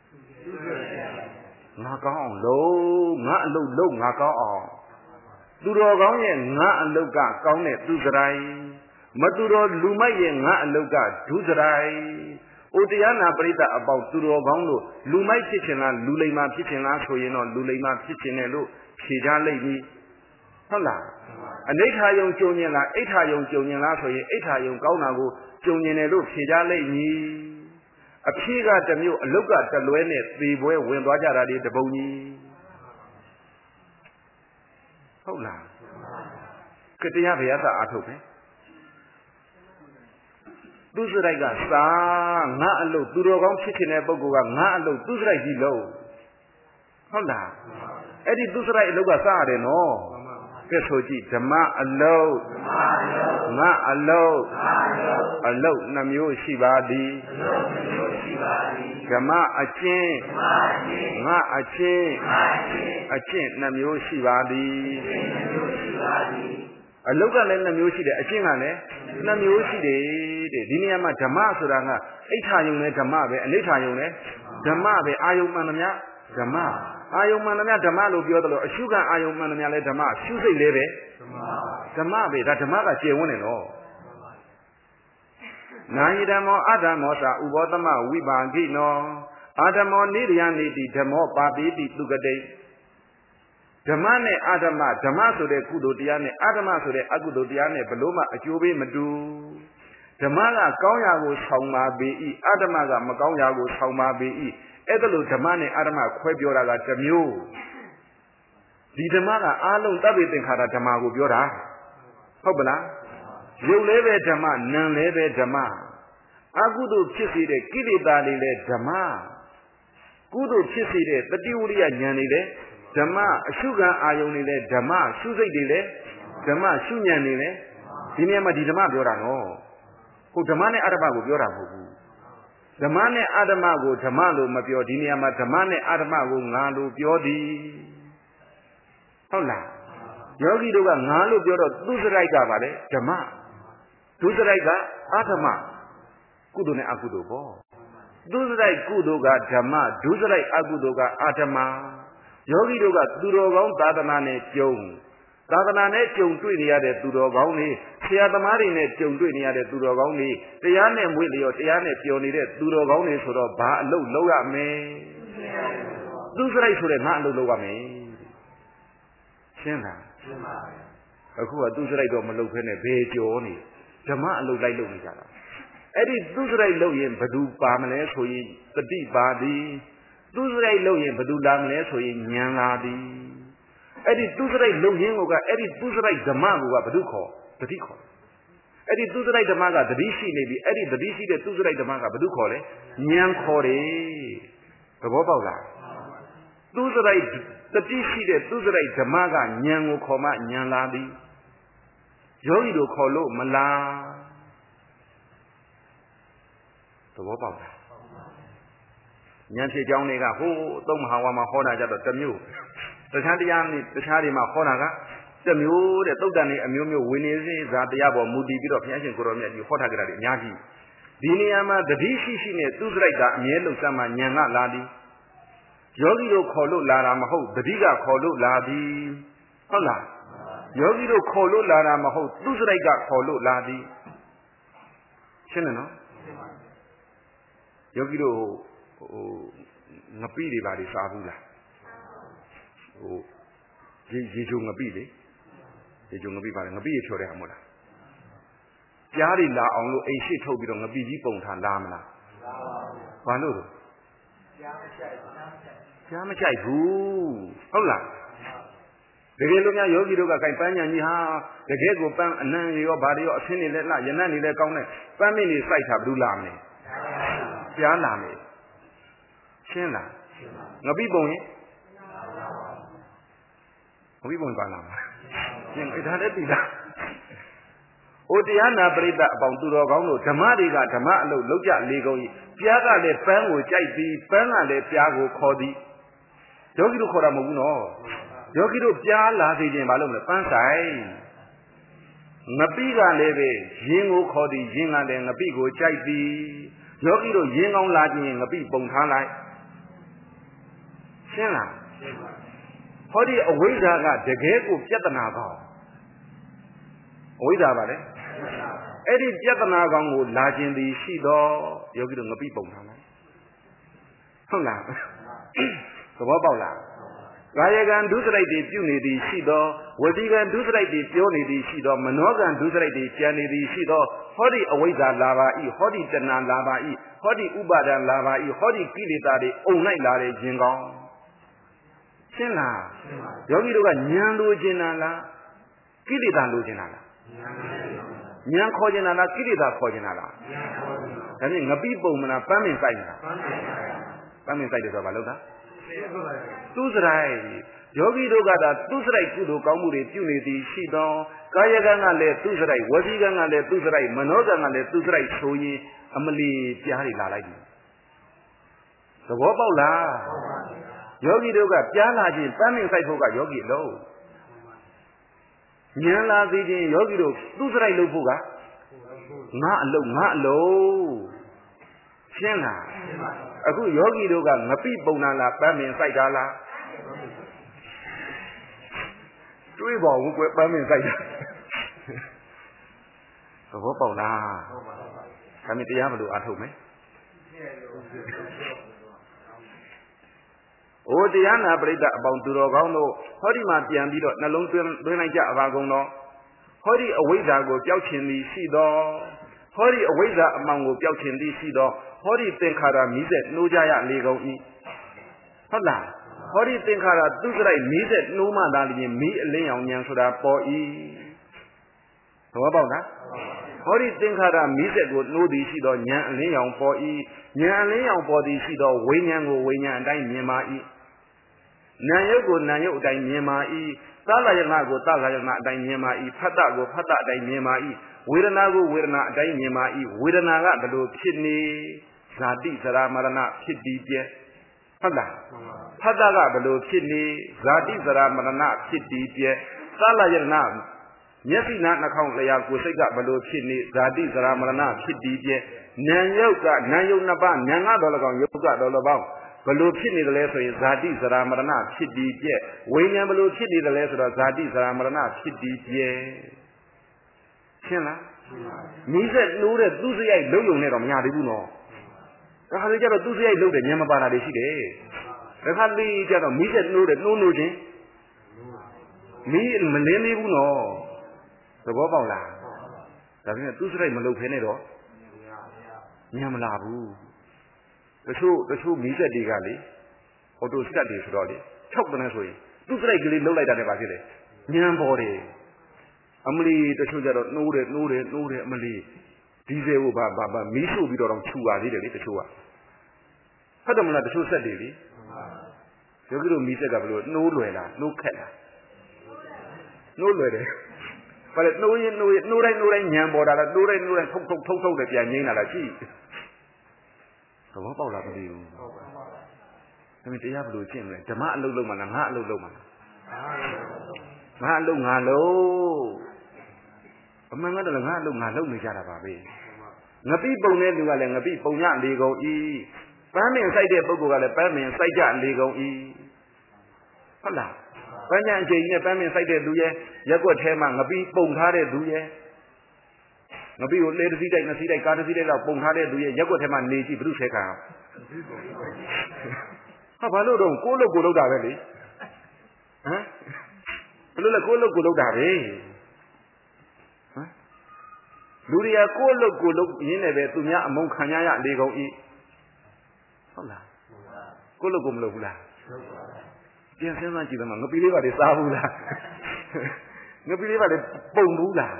S1: ငါကောင်းအောင်လုံးငါအလုပ်လုံးငါကောင်းအောင်သူတော်ကောင်းရဲ့ငါအလုပ်ကကောင်းတဲ့သူစရိုက်မသူတော်လူမိုက်ရဲ့ငါအလုပ်ကဒုစရိုက်ဩတရားနာပရိသတ်အပေါင်းသူတော်ကောင်းတို့လူမိုက်ဖြစ်ခြင်းလားလူလိမ္မာဖြစ်ခြင်းလားဆိုရင်တော့လူလိမ္မာဖြစ်ခြင်းနဲ့လို့ဖြေကြလိမ့်မည်ဟုတ်လားအနိဋ္ဌာယုံကြုံရင်လားအိဋ္ဌာယုံကြုံရင်လားဆိုရင်အိဋ္ဌာယုံကောင်းတာကိုကြုံရင်တယ်လို့ဖြေကြလိမ့်မည်အဖြေကတစ်မျိုးအလုတ်ကတလွဲနဲ့သေပွဲဝင်သွားကြတာဒီတပုံကြီးဟုတ်လားကတရားဘုရားသာအားထုတ်မယ်သူစရိုက်ကစားငါအလုပ်သူတော်ကောင်းဖြစ်ခြင်းတဲ့ပုဂ္ဂိုလ်ကငါအလုပ်သူစရိုက်ကြီးလို့ဟုတ်လားအဲ့ဒီသူစရိုက်အလုပ်ကစားရတယ်နော်ကဲဆိုကြည့်ဓမ္မအလုပ်ငါအလုပ်အလုပ်နှမျိုးရှိပါသည်ဓမ္မအကျင့်ငါအကျင့်အကျင့်နှမျိုးရှိပါသည်အလုတ်ကလည်းနှမျိုးရှိတယ်အကျင့်ကလည်းနှမျိုးရှိတယ်တဲ့ဒီနေရာမှာဓမ္မဆိုတာကအိဋ္ဌာယုံနဲ့ဓမ္မပဲအနိဋ္ဌာယုံနဲ့ဓမ္မပဲအာယုံမှန်သမျှဓမ္မအာယုံမှန်သမျှဓမ္မလို့ပြောတယ်လို့အရှုခံအာယုံမှန်သမျှလည်းဓမ္မရှုစိတ်လည်းပဲဓမ္မပဲဒါဓမ္မကကျေဝန်းတယ်နော်နာယိဓမ္မောအဓမ္မောသာဥဘောသမဝိပါကိနောအာဓမ္မောနိရိယနိတိဓမ္မောပါပိတိသူကတိဓမ္မနဲ့အာဓမ္မဓမ္မဆိုတဲ့ကုသိုလ်တရားနဲ့အာဓမ္မဆိုတဲ့အကုသိုလ်တရားနဲ့ဘလို့မှအကျိုးပေးမတူဓမ္မကကောင်းရာကိုဆောင်ပါပေ၏အာဓမ္မကမကောင်းရာကိုဆောင်ပါပေ၏အဲ့ဒါလို့ဓမ္မနဲ့အာဓမ္မခွဲပြောတာကတစ်မျိုးဒီဓမ္မကအားလုံးတပ္ပိသင်္ခါရဓမ္မကိုပြောတာဟုတ်ပလားရုပ်လည်းပဲဓမ္မနာမ်လည်းပဲဓမ္မအကုသိုလ်ဖြစ်စေတဲ့ကိလေသာတွေလည်းဓမ္မကုသိုလ်ဖြစ်စေတဲ့တတိဝရိယဉာဏ်တွေလည်းဓမ္မအရှုခံအာယုန်တွေလည်းဓမ္မရှုစိတ်တွေလည်းဓမ္မရှုဉာဏ်တွေလည်းဒီနေရာမှာဒီဓမ္မပြောတာနော်ဟိုဓမ္မနဲ့အတ္တပကိုပြောတာမဟုတ်ဘူး Dhamane Adamago, Tamalo, Mapiodiniama, Tamane Adamago, Nalu, Piodi. Hola. Yogi Duga, Nalu, Piodo, Duzraika, Vale, Dama. Duzraika, Atama. Kudune Akudubo. Duzrai Kuduga, Dama, Duzrai Aguduga, Atama. Yogi Duga, Durogong, Tadanane, Jung. Tadanane, Jung, Twinia, the Durogoni, Siatamari, Jung, Twinia, the Durogoni, the Yane Willie, the Yane Pioni, Durogoni, sort of Ba, Loga me. Duzrai should not lower me. Sena. Aku Duzrai Domalokan, a Bejioni. Dama look like Lumijana. Eddie Duzrai Loyan, Badu Pamane, so the deep body. Duzrai Loyan, Badu Lamane, so in Yanadi. Eddie Duzrai Loyan, Eddie Duzrai Damaga, Baduko, the Tico. Eddie Duzrai Damaga, the DC maybe, Eddie the DC, the Duzrai Damaga, Baduko, Nyan Kore, the Bobola. Duzrai, the DC, the Duzrai Damaga, Nyan Koma, Nyan Ladi. Yogi do Kolo, Mala. The Bobola. Yancy Johnega, who don't have one Mahona the Mule. The Chadima Honaga, the Mule, the Togani, a Mumu Winnie, Zadiabo, Moody, bit of Yasin Koromet, you photograph Yagi. Diniama, the DC, Tuzraika, Mielo Sama, Yana Ladi. Yogi do Kolo Lara Maho, the Diga Kolo Ladi. Hola. Yogi do Kolo Lara Maho, Tuzraika Kolo Ladi. Shenano Yogi do. Napidi bari sabula. Oh, Jijung a bidi. Jijung a bibari, a bidi chore amula. Jari la onlo a shit toby on a bidi pontan lamina. Pano. Jamachai, who? Hola. The Geluga Yogi Doga Campania, the Gego Pan, and then your body or Sini Lena, Yanani Le Gone, family site of Dulame. Yanami. Shena. Nabibone? We won't go now. It had a bit. Odiana Breda about Durogono, Tamariga, Tamalo, Loja, Lego, Piaga le Pango, Jaibi, Panga le Piago, Codi. Yogi do Coramuno. Yogi do Piala, the Malum, the Pansai. Nabiga leve, Jingo Codi, Jinga, and Nabigo, Jaibi. Yogi do Jingo Lajin, Nabi Bontanai. Shena. How do you away that the gate of Yatanaga? With that, Eddie Yatanaga would large in the Shido, Yogi the people. Hola. The Wabala. Rayagan do the right unity Shido, Wadigan do the right unity Shido, Manogan do the right unity Shido, Hodi away that lava e, Hodi Tana lava e, Hodi Ubadan lava e, Hodi Kilitari, all night lari Jingo. Sena, Yogi Doga Nyandu Jinala, Kilitan Lujinala. Nyan Kojinala, Kilita Kojinala. I mean, a people when a famine side. Famine side is a Baloga. Tuzrai, Yogi Doga, Tuzrai Kudo Kamuri, Tunity, Shido, Kayagana le Tuzrai, Wadigana le Tuzrai, Manogana le Tuzrai, Soyi, Amali, Piari Lalai. The Wabala. Yogi Doga, Piana, famine side Hoga, Yogi low. Nyala Vijay Yogi do, Duzrai Lubuga. Not low. Shena. Aku Yogi Doga, Napi Bonala, famine side Dala. Three ball with famine side. So what about now? Kami tiada malu atuh me. Oh, Diana Breda about Durogono, Hodi Matian Dido, Nalung Dunaja Avagono, Hodi away that go Yauchin the Sido, Hodi away that among Yauchin the Sido, Hodi Tenkara Mizet, no Jaya Lego E. Hola, Hodi Tenkara Duzrai Mizet, no Madali, me, Leon Yansuda, for E. So about that? Hodi Tenkara Mizet would know the Sido, Yan Leon for E. Yan Leon for the Sido, Wayan, Wayan, and Dine E. Nayogo Nayo Daimema E, Salayanago, Salayana Daimema E, Patago, Pata Daimema E, Wiranago, Wirna Daimema E, Wiranaga, the Lord Kidney, ဇာတိဇရာမရဏဖြစ်ပြီးပြဲဟုတ်လားဖတ်တာကဘယ်လိုဖြစ်နေဇာတိဇရာမရဏဖြစ်ပြီးပြဲသလယနာမျက်စိနာနှာခေါင်းလျာကိုယ်စိတ်ကဘယ်လိုဖြစ်နေဇာတိဇရာမရဏဖြစ်ပြီးပြဲဉာဏ်ယုတ်ကဉာဏ်ယုတ်နှစ်ပါးဉာဏ်ကတော့၎င်းယုတ်ကတော့၎င်းဘလို့ဖြစ်နေတယ်လဲဆိုရင်ဇာတိဇရာမရဏဖြစ်ပြီးပြည့်ဝိညာဉ်ဘလို့ဖြစ်နေတယ်လဲဆိုတော့ဇာတိဇရာမရဏဖြစ်ပြီးပြည့်ရှင်းလားမိဆက်နှိုးတဲ့သူစရိုက်လုံးလုံးနဲ့တော့မရသေးဘူးနော်ဒါခါလေးကျတော့သူစရိုက်လုံးတယ်ဉာဏ်မပါတာတွေရှိတယ်ဒါခါလေးကျတော့မိဆက်နှိုးတဲ့နှိုးခြင်းမိမလင်းသေးဘူးနော်သဘောပေါက်လားဒါပေမဲ့သူစရိုက်မလုပ်ဖဲနဲ့တော့ဉာဏ်မလာဘူးတချို့မိသက်တွေကလေအော်တိုစတက်တွေဆိုတော့လေ6တန်းဆိုရင်သူ့စရိုက်ကလေးလှုပ်လိုက်တာနဲ့ပါဖြစ်တယ်ညံပေါ်တယ်အမလီတချို့ကျတော့နှိုးတယ်အမလီဒီဇယ်ကိုဘာမီးရှို့ပြီးတော့ခြူပါသေးတယ်လေတချို့ကဟုတ်တယ်မလားတချို့ဆက်တွေလေယောဂီတို့မိသက်ကဘယ်လိုနှိုးလွယ်လားနှိုးခက်လားနှိုးလွယ်တယ်ဘာလဲနှိုးတိုင်းညံပေါ်တာလားနှိုးတိုင်းထုတ်တယ်ပြန်ငိမ့်လာလားကြည့်သဘောပေါက်လားမသိဘူးဒါပေမဲ့တရားဘယ်လိုကျင့်မလဲဓမ္မအလုပ်လုပ်မှလားငါအလုပ်လုပ်မှလားငါအလုပ်ငါလုပ်အမှန်ကတော့ငါအလုပ်ငါလုပ်နေကြတာပါပဲငပိပုံတဲ့လူကလည်းငပိပုံညလေကုန်ဤပန်းမင်စိုက်တဲ့ပုဂ္ဂိုလ်ကလည်းပန်းမင်စိုက်ကြလေကုန်ဤဟုတ်လားပန်းညံအချိန်ကြီးနဲ့ပန်းမင်စိုက်တဲ့လူရဲ့ရက်ွက်ထဲမှာငပိပုံထားတဲ့လူရဲ့ငပိကိုလေတစ်စီးတိုက်နှစ်စီးတိုက်ကားတစ်စီးတိုက်တော့ပုံထားတဲ့လူရဲ့ရက်ွက်ထဲမှာနေကြည့်ဘုရုဆဲခံဟာဘာလို့တော့ကိုယ့်လုပ်ကိုလုပ်တာပဲလေဟမ်ဘယ်လိုလဲကိုယ့်လုပ်ကိုလုပ်တာပဲဟမ်လူတွေကကိုယ့်လုပ်ကိုလုပ်ရင်းနဲ့ပဲသူများအမုန်းခံရလေကုန်ဤဟုတ်လားကိုယ့်လုပ်ကိုမလုပ်ဘူးလားပြန်စဉ်းစားကြည့်သမားငပိလေးပါလေစားဘူးလားငပိလေးပါလေပုံဘူးလား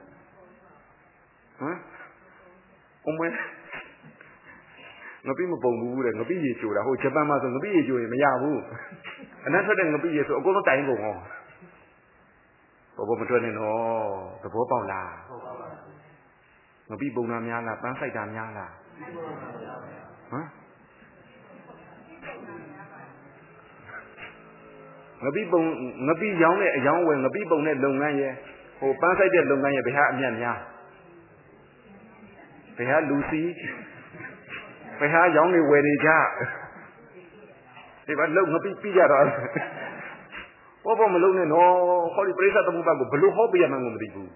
S1: ဟမ်အမေငပိမပုံဘူးတဲ့ငပိရေချိုတာဟိုဂျပန်မှာဆိုငပိရေချိုရင်မရဘူးအနက်ထွက်တဲ့ငပိရေဆိုအကုန်လုံးတိုင်ကုန်ဟောဘောမထွက်နဲ့နော်သဘောပေါက်လားငပိပုံတာများလားပန်းဆိုင်တာများလားဟမ်ငပိရောင်းတဲ့အယောင်းဝယ်ငပိပုံတဲ့လုပ်ငန်းရဲ့ဟိုပန်းဆိုင်တဲ့လုပ်ငန်းရဲ့ဘယ်ဟာအမြတ်များဘယ်ဟာလူစီဘယ်ဟာရောင်းနေဝယ်နေကြဒီဘာလုံငပိပြီးကြတော့ဘောမလုံးနဲ့နော်ဟောဒီပရိသတ်သမုပ္ပါကိုဘလို့ဟောပြရမှန်းကိုမသိဘူး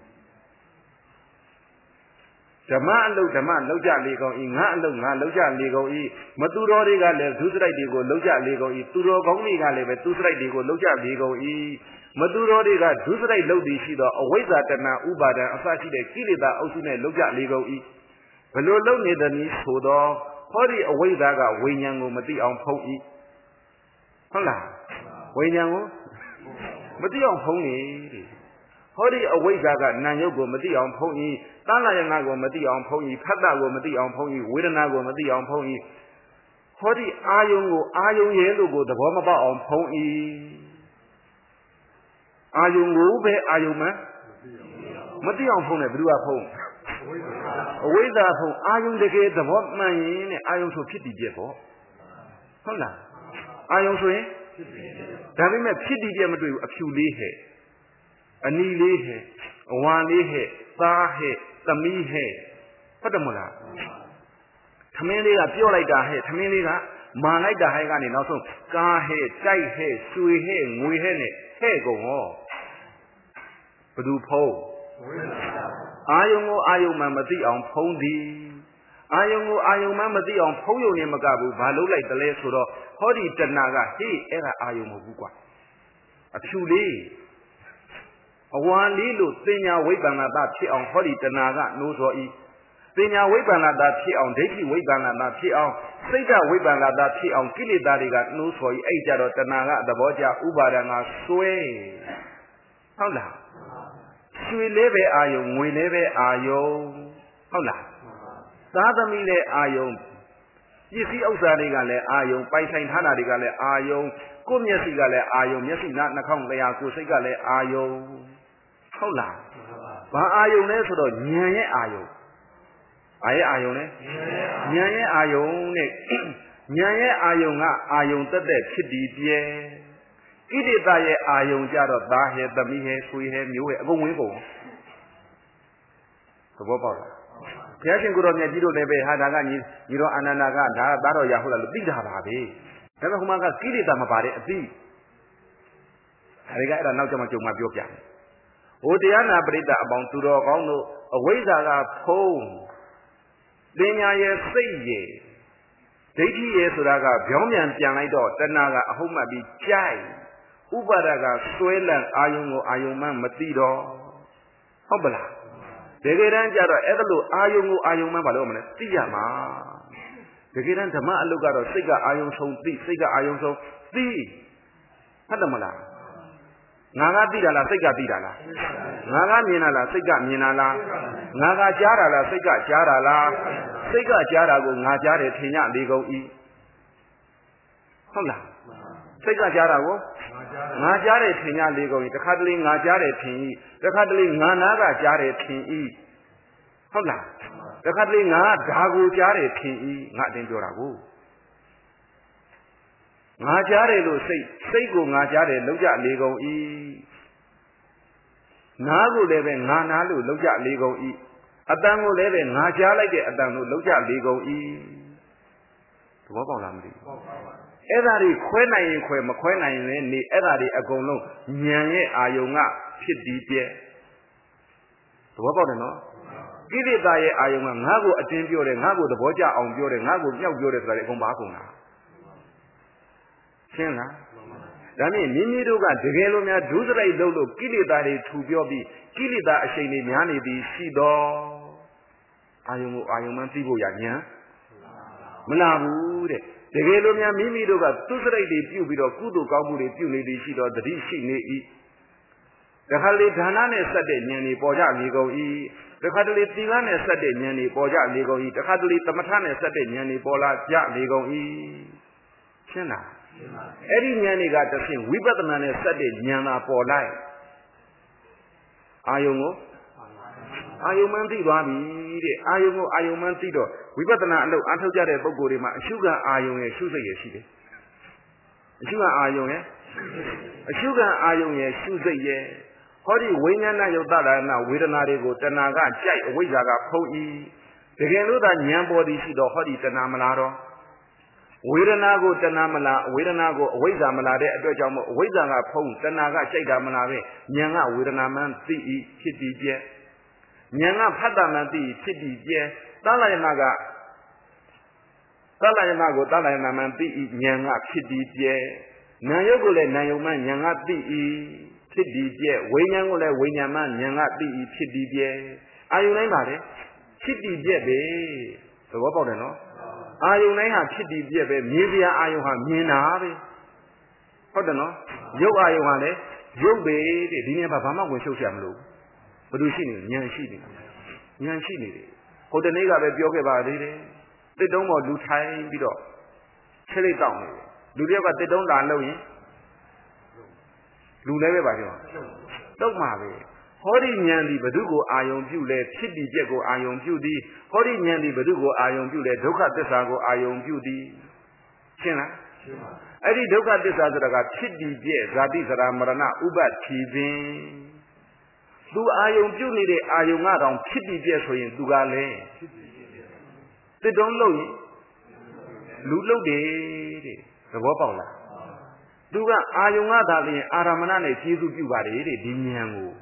S1: ဓမ္မအလုပ်လောက်ကြလေကုန်ဤငါအလုပ်ငါလောက်ကြလေကုန်ဤမသူတော်တွေကလည်းဒုစရိုက်တွေကိုလောက်ကြလေကုန်ဤသူတော်ကောင်းတွေကလည်းပဲသူစရိုက်တွေကိုလောက်ကြလေကုန်ဤမသူတော်တွေကဒုစရိုက်လုပ်သည်ရှိသောအဝိဇ္ဇာတဏှာဥပါဒံအစရှိတဲ့ကိလေသာအုပ်စုနဲ့လောက်ကြလေကုန်ဤဘလို့လုပ်နေသည်နည်းဆိုတော့ဟောဒီအဝိဇ္ဇာကဝိညာဉ်ကိုမသိအောင်ဖုံးဤဟုတ်လားဝိညာဉ်ကိုမသိအောင်ဖုံးနေတဲ့ဟောဒီအဝိဇ္ဇာကနာယုတ်ကိုမသိအောင်ဖုံးဤသလယနာကိုမသိအောင်ဖုံးဤဖတ်တာကိုမသိအောင်ဖုံးဤဝေဒနာကိုမသိအောင်ဖုံးဤဟောဒီအာယုံကိုအာယုံရဲ့လို့ကိုသဘောမပေါက်အောင်ဖုံးဤအာယုံကိုပဲအာယုံမှမသိအောင်ဖုံးတယ်ဘယ်သူကဖုံးအဝိဇ္ဇာဖုံးအာယုံတကယ်သဘောမှန်ရင်နဲ့အာယုံဆိုဖြစ်တည်ပြပေါ့ဟုတ်လားအာယုံဆိုရင်ဒါပေမဲ့ဖြစ်တည်ပြမတွေ့ဘူးအဖြူလေးဟဲ့အနီလေးဟဲ့အဝါလေးဟဲ့သားဟဲ့သမီးဟဲ့ဟုတ်တယ်မလားသမင်းလေးကပြော့လိုက်တာဟဲ့သမင်းလေးကမာလိုက်တာဟဲ့ကနေနောက်ဆုံးကားဟဲ့တိုက်ဟဲ့ရွှေဟဲ့ငွေဟဲ့နဲ့ဟဲ့ကုန်ဟောဘယ်သူဖုံးအာယုံကိုအာယုံမှမသိအောင်ဖုံးသည်အာယုံကိုအာယုံမှမသိအောင်ဖုံးယုံနေမကဘူးဘာလို့လိုက်တလဲဆိုတော့ဟောဒီတဏှာကဟေ့အဲ့ဒါအာယုံမဟုတ်ဘူးကွာအဖြူလေးအဝါလေးလို့သင်ညာဝိပ္ပန္နတာဖြစ်အောင်ဟောဒီတဏှာကနိုးစောဤသင်ညာဝိပ္ပန္နတာဖြစ်အောင်ဒိဋ္ဌိဝိပ္ပန္နတာဖြစ်အောင်စိတ်ဓာတ်ဝိပ္ပန္နတာဖြစ်အောင်ကိလေသာတွေကနိုးစောဤအဲ့ကြတော့တဏှာကသဘောကျဥပါဒံကစွဲဟုတ်လားရွှေလေးပဲအာယုံငွေလေးပဲအာယုံဟုတ်လားသာသမီလည်းအာယုံပစ္စည်းဥစ္စာတွေကလည်းအာယုံပိုင်ဆိုင်ထားတာတွေကလည်းအာယုံကိုယ်မျက်စိကလည်းအာယုံမျက်စိနာနှာခေါင်းလျှာကိုယ်စိတ်ကလည်းအာယုံဟုတ်လားဘာအာယုံလဲဆိုတော့ဉာဏ်ရဲ့အာယုံဘာရဲ့အာယုံလဲဉာဏ်ရဲ့အာယုံနဲ့ဉာဏ်ရဲ့အာယုံကအာယုံတက်တဲ့ဖြစ်တည်ပြဲကိလေသာရဲ့အာယုံကြတော့သားဟဲသမီးဟဲဆွေဟဲမျိုးဟဲအကုန်ဝင်ကုန်သဘောပေါက်လားဘုရားရှင်ကိုတော်မြတ်ကြီးတို့လည်းပဲဟာဒါကညီတော်အာနန္ဒာကဒါသားတော်ရဟုတ်လားလို့သိတာပါပဲဒါပေမဲ့ဟိုမှာကကိလေသာမပါတဲ့အသိအဲဒီကအဲ့ဒါနောက်ကျမှကြုံမှပြောပြတယ်ဟိုတရားနာပရိသတ်အပေါင်းသူတော်ကောင်းတို့အဝိဇ္ဇာကဖုံးပညာရဲ့စိတ်ရဲ့ဒိဋ္ဌိရဲ့ဆိုတာကပြောင်းပြန်ပြန်လိုက်တော့တဏှာကအဟုတ်မှတ်ပြီးကြိုက်ဥပါဒကဆွဲလန့်အာယုံကိုအာယုံမှမသိတော့ဟုတ်ပလားတကယ်တမ်းကျတော့အဲ့ဒါလို့အာယုံကိုအာယုံမှဘာလို့မလဲသိရမှာတကယ်တမ်းဓမ္မအလုပ်ကတော့စိတ်ကအာယုံဆုံးသိစိတ်ကအာယုံဆုံးသိဟုတ်တယ်မလားငါကသိတာလားစိတ်ကသိတာလားငါကမြင်တာလားစိတ်ကမြင်တာလားငါကကြားတာလားစိတ်ကကြားတာလားစိတ်ကကြားတာကိုငါကြားတယ်ထင်ရလေကုန်ဤဟုတ်လားစိတ်ကကြားတာကိုငါကြားတယ်ထင်ရလေကုန်ဤတခါတလေငါကြားတယ်ထင်ဤတခါတလေငါနာကကြားတယ်ထင်ဤဟုတ်လားတခါတလေငါဓာကိုကြားတယ်ထင်ဤငါအတင်းပြောတာကိုငါကြားတယ်လို့စိတ်ကိုငါကြားတယ်လောက်ကြလေကုန်ဤနားကိုလည်းပဲငါနားလို့လောက်ကြလေကုန်ဤအတန်ကိုလည်းပဲငါကြားလိုက်တဲ့အတန်လို့လောက်ကြလေကုန်ဤသဘောပေါက်လားမသိဘူးအဲ့ဒါတွေခွဲနိုင်ရင်ခွဲမခွဲနိုင်ရင်လည်းနေအဲ့ဒါတွေအကုန်လုံးဉာဏ်ရဲ့အာယုံကဖြစ်ပြီးပြဲသဘောပေါက်တယ်နော်ကိလေသာရဲ့အာယုံကငါ့ကိုအတင်းပြောတယ်ငါ့ကိုသဘောကျအောင်ပြောတယ်ငါ့ကိုမြောက်ပြောတယ်ဆိုတာတွေအကုန်ပါကုန်တာရှင်းလားဒါမြင်မိမိတို့ကတကယ်လို့များဒုစရိုက်လုပ်လို့ကိလေသာတွေထူပြောပြီးကိလေသာအရှိန်တွေများနေပြီးရှိတော့အာယုံကိုအာယုံမှသိဖို့ရညာမလာဘူးတဲ့တကယ်လို့များမိမိတို့ကဒုစရိုက်တွေပြုပြီးတော့ကုသိုလ်ကောင်းမှုတွေပြုနေပြီးရှိတော့တတိရှိနေ၏တခါလေဒါနနဲ့ဆက်တဲ့ဉာဏ်တွေပေါ်ကြလေကုန်၏တခါတလေသီလနဲ့ဆက်တဲ့ဉာဏ်တွေပေါ်ကြလေကုန်၏တခါတလေသမထနဲ့ဆက်တဲ့ဉာဏ်တွေပေါ်လာကြလေကုန်၏ရှင်းလားအဲ့ဒီဉာဏ်တွေကတစ်ဆင့်ဝိပဿနာနဲ့ဆက်တဲ့ဉာဏ်သာပေါ်လိုက်အာယုံကိုအာယုံမှန်းသိသွားပြီတဲ့အာယုံကိုအာယုံမှန်းသိတော့ဝိပဿနာအလုပ်အားထုတ်ကြတဲ့ပုဂ္ဂိုလ်တွေမှာအရှုခံအာယုံရဲ့ရှုစိတ်ရဲ့ရှိတယ်အရှုခံအာယုံရဲ့အရှုခံအာယုံရဲ့ရှုစိတ်ရဲ့ဟောဒီဝိညာဏယုတ်တရဏဝေဒနာတွေကိုတဏှာကကြိုက်အဝိဇ္ဇာကဖုံးဤတကယ်လို့သာဉာဏ်ပေါ်သည်ရှိတော့ဟောဒီတဏှာမလားတော့ဝေဒနာကိုတဏှာမလားဝေဒနာကိုအဝိဇ္ဇာမလားတဲ့အတွက်ကြောင့်မို့အဝိဇ္ဇာကဖုံးတဏှာကကြိုက်တာမလားပဲဉာဏ်ကဝေဒနာမှန်သိဤဖြစ်ပြီးပြဲဉာဏ်ကဖတ်တာမှန်သိဖြစ်ပြီးပြဲသလယနာကိုသလယနာမှန်သိဤဉာဏ်ကဖြစ်ပြီးပြဲနာယုတ်ကိုလည်းနာယုတ်မှန်ဉာဏ်ကသိဤဖြစ်ပြီးပြဲဝိညာဉ်ကိုလည်းဝိညာဉ်မှန်ဉာဏ်ကသိဤဖြစ်ပြီးပြဲအာယုန်တိုင်းပါလေဖြစ်ပြီးပြဲပဲသဘောပေါက်တယ်နော်အာယုန်တိုင်းဟာဖြစ်ပြီးပြဲပဲမြင်စရာအာယုန်ဟာမြင်တာပဲဟုတ်တယ်နော်ရုပ်အာယုန်ဟာလည်းရုပ်ပဲတဲ့ဒီနေ့ဘာမှဝင်ရှုပ်ရှာမလို့ဘယ်လိုရှိနေဉာဏ်ရှိနေဉာဏ်ရှိနေတယ်ဟိုတနေ့ကပဲပြောခဲ့ပါသေးတယ်တစ်တုံးပေါ်လူထိုင်ပြီးတော့ခြေလိပ်တောက်နေတယ်လူတယောက်ကတစ်တုံးလာလို့ရင်လူလည်းပဲပါပြောတုတ်မှာပဲဟောဒီဉာဏ်ဒီဘု து ကိုအာယုံပြုလဲဖြစ်ပြီးပြက်ကိုအာယုံပြုသည်ဟောဒီဉာဏ်ဒီဘု து ကိုအာယုံပြုလဲဒုက္ခသစ္စာကိုအာယုံပြုသည်ရှင်းလားရှင်းပါအဲ့ဒီဒုက္ခသစ္စာဆိုတာကဖြစ်ပြီးပြက်ဇာတိစရာမရဏဥပ္ပတိပင်သူအာယုံပြုနေတဲ့အာယုံကတော့ဖြစ်ပြီးပြက်ဆိုရင်သူကလည်းတစ်တုံးလို့ရင်လူလုတ်တယ်တဲ့သဘောပေါက်လားသူကအာယုံကသာလျှင်အာရမဏနဲ့ကျေစုပြုပါတယ်တဲ့ဒီဉာဏ်ကို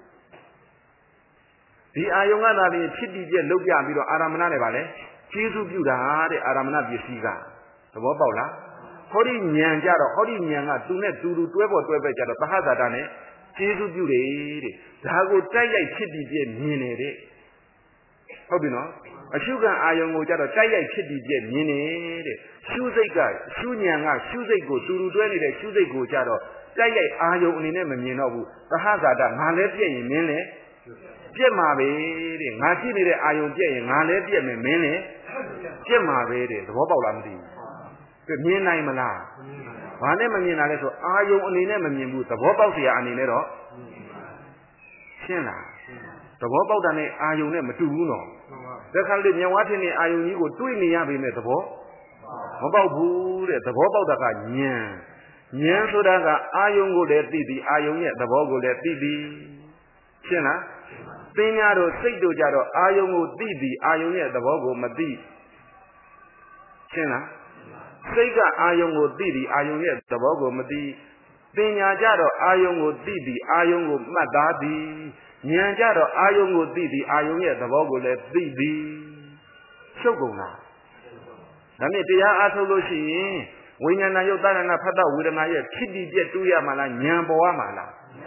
S1: ဒီအာယုံကသာလျှင်ဖြစ်ပြီးပြက်လုတ်ပြပြီးတော့အာရမဏနဲ့ပါလေကျေစုပြုတာတဲ့အာရမဏပစ္စည်းကသဘောပေါက်လားဟောဒီဉာဏ်ကြတော့ဟောဒီဉာဏ်ကသူနဲ့တူတူတွဲပေါ်တွဲပဲကြတော့သဟဇာတနဲ့ကျေစုပြုတယ်တဲ့ဒါကိုတိုက်ရိုက်ဖြစ်ပြီးပြက်မြင်နေတဲ့ဟုတ်ပြီနော်အရှုခံအာယုံကိုကြတော့တိုက်ရိုက်ဖြစ်ပြီးပြက်မြင်နေတဲ့ရှုစိတ်ကရှုဉာဏ်ကရှုစိတ်ကိုတူတူတွဲနေတဲ့ရှုစိတ်ကိုကြတော့တိုက်ရိုက်အာယုံအနေနဲ့မမြင်တော့ဘူးသဟဇာတငါလည်းပြက်ရင်မင်းလည်းပြက်မှာပဲတဲ့ငါကြည့်နေတဲ့အာယုံပြက်ရင်ငါလည်းပြက်မယ်မင်းလည်းပြက်မှာပဲတဲ့သဘောပေါက်လားမသိဘူးမြင်နိုင်မလားဘာနဲ့မမြင်တာလဲဆိုအာယုံအနေနဲ့မမြင်ဘူးသဘောပေါက်เสียအနေနဲ့တော့ရှရှင်းလားသဘောပေါက်တာနဲ့အာယုံနဲ့မတူဘူးနော်တခါလေမြဝထင်းနဲ့အာယုံကြီးကိုတွေးနေရပြီမဲ့သဘောမပေါက်ဘူးတဲ့သဘောပေါက်တာကဉာဏ်ဆိုတာကအာယုံကိုလည်းသိပြီးအာယုံရဲ့သဘောကိုလည်းသိပြီးရှင်းလားသင်များတို့စိတ်တို့ကြတော့အာယုံကိုသိပြီးအာယုံရဲ့သဘောကိုမသိရှင်းလားစိတ်ကအာယုံကိုသိပြီးအာယုံရဲ့သဘောကိုမသိပညာကြတော့အာယုံကိုသိပြီးအာယုံကိုမှတ်သားပြီးဉာဏ်ကြတော့အာယုံကိုသိပြီးအာယုံရဲ့သဘောကိုလည်းသိပြီးရှုပ်ကုန်လားဒါနဲ့တရားအားထုတ်လို့ရှိရင်ဝိညာဏယုတ်တရဏဖတ်တဝေဒနာရဲ့ဖြစ်တည်ပြည့်တူးရမှာလားဉာဏ်ပေါ်ရမှာလား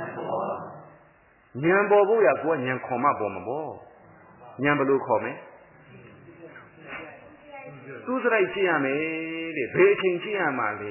S1: ဉာဏ်ပေါ်ဖို့ရကိုယ်ကဉာဏ်ခေါ်မှပေါ်မှာပေါ့ဉာဏ်ဘယ်လိုခေါ်မလဲသူစရိုက်ကြည့်ရမယ်တဲ့ဘယ်အချိန်ကြည့်ရမှာလဲ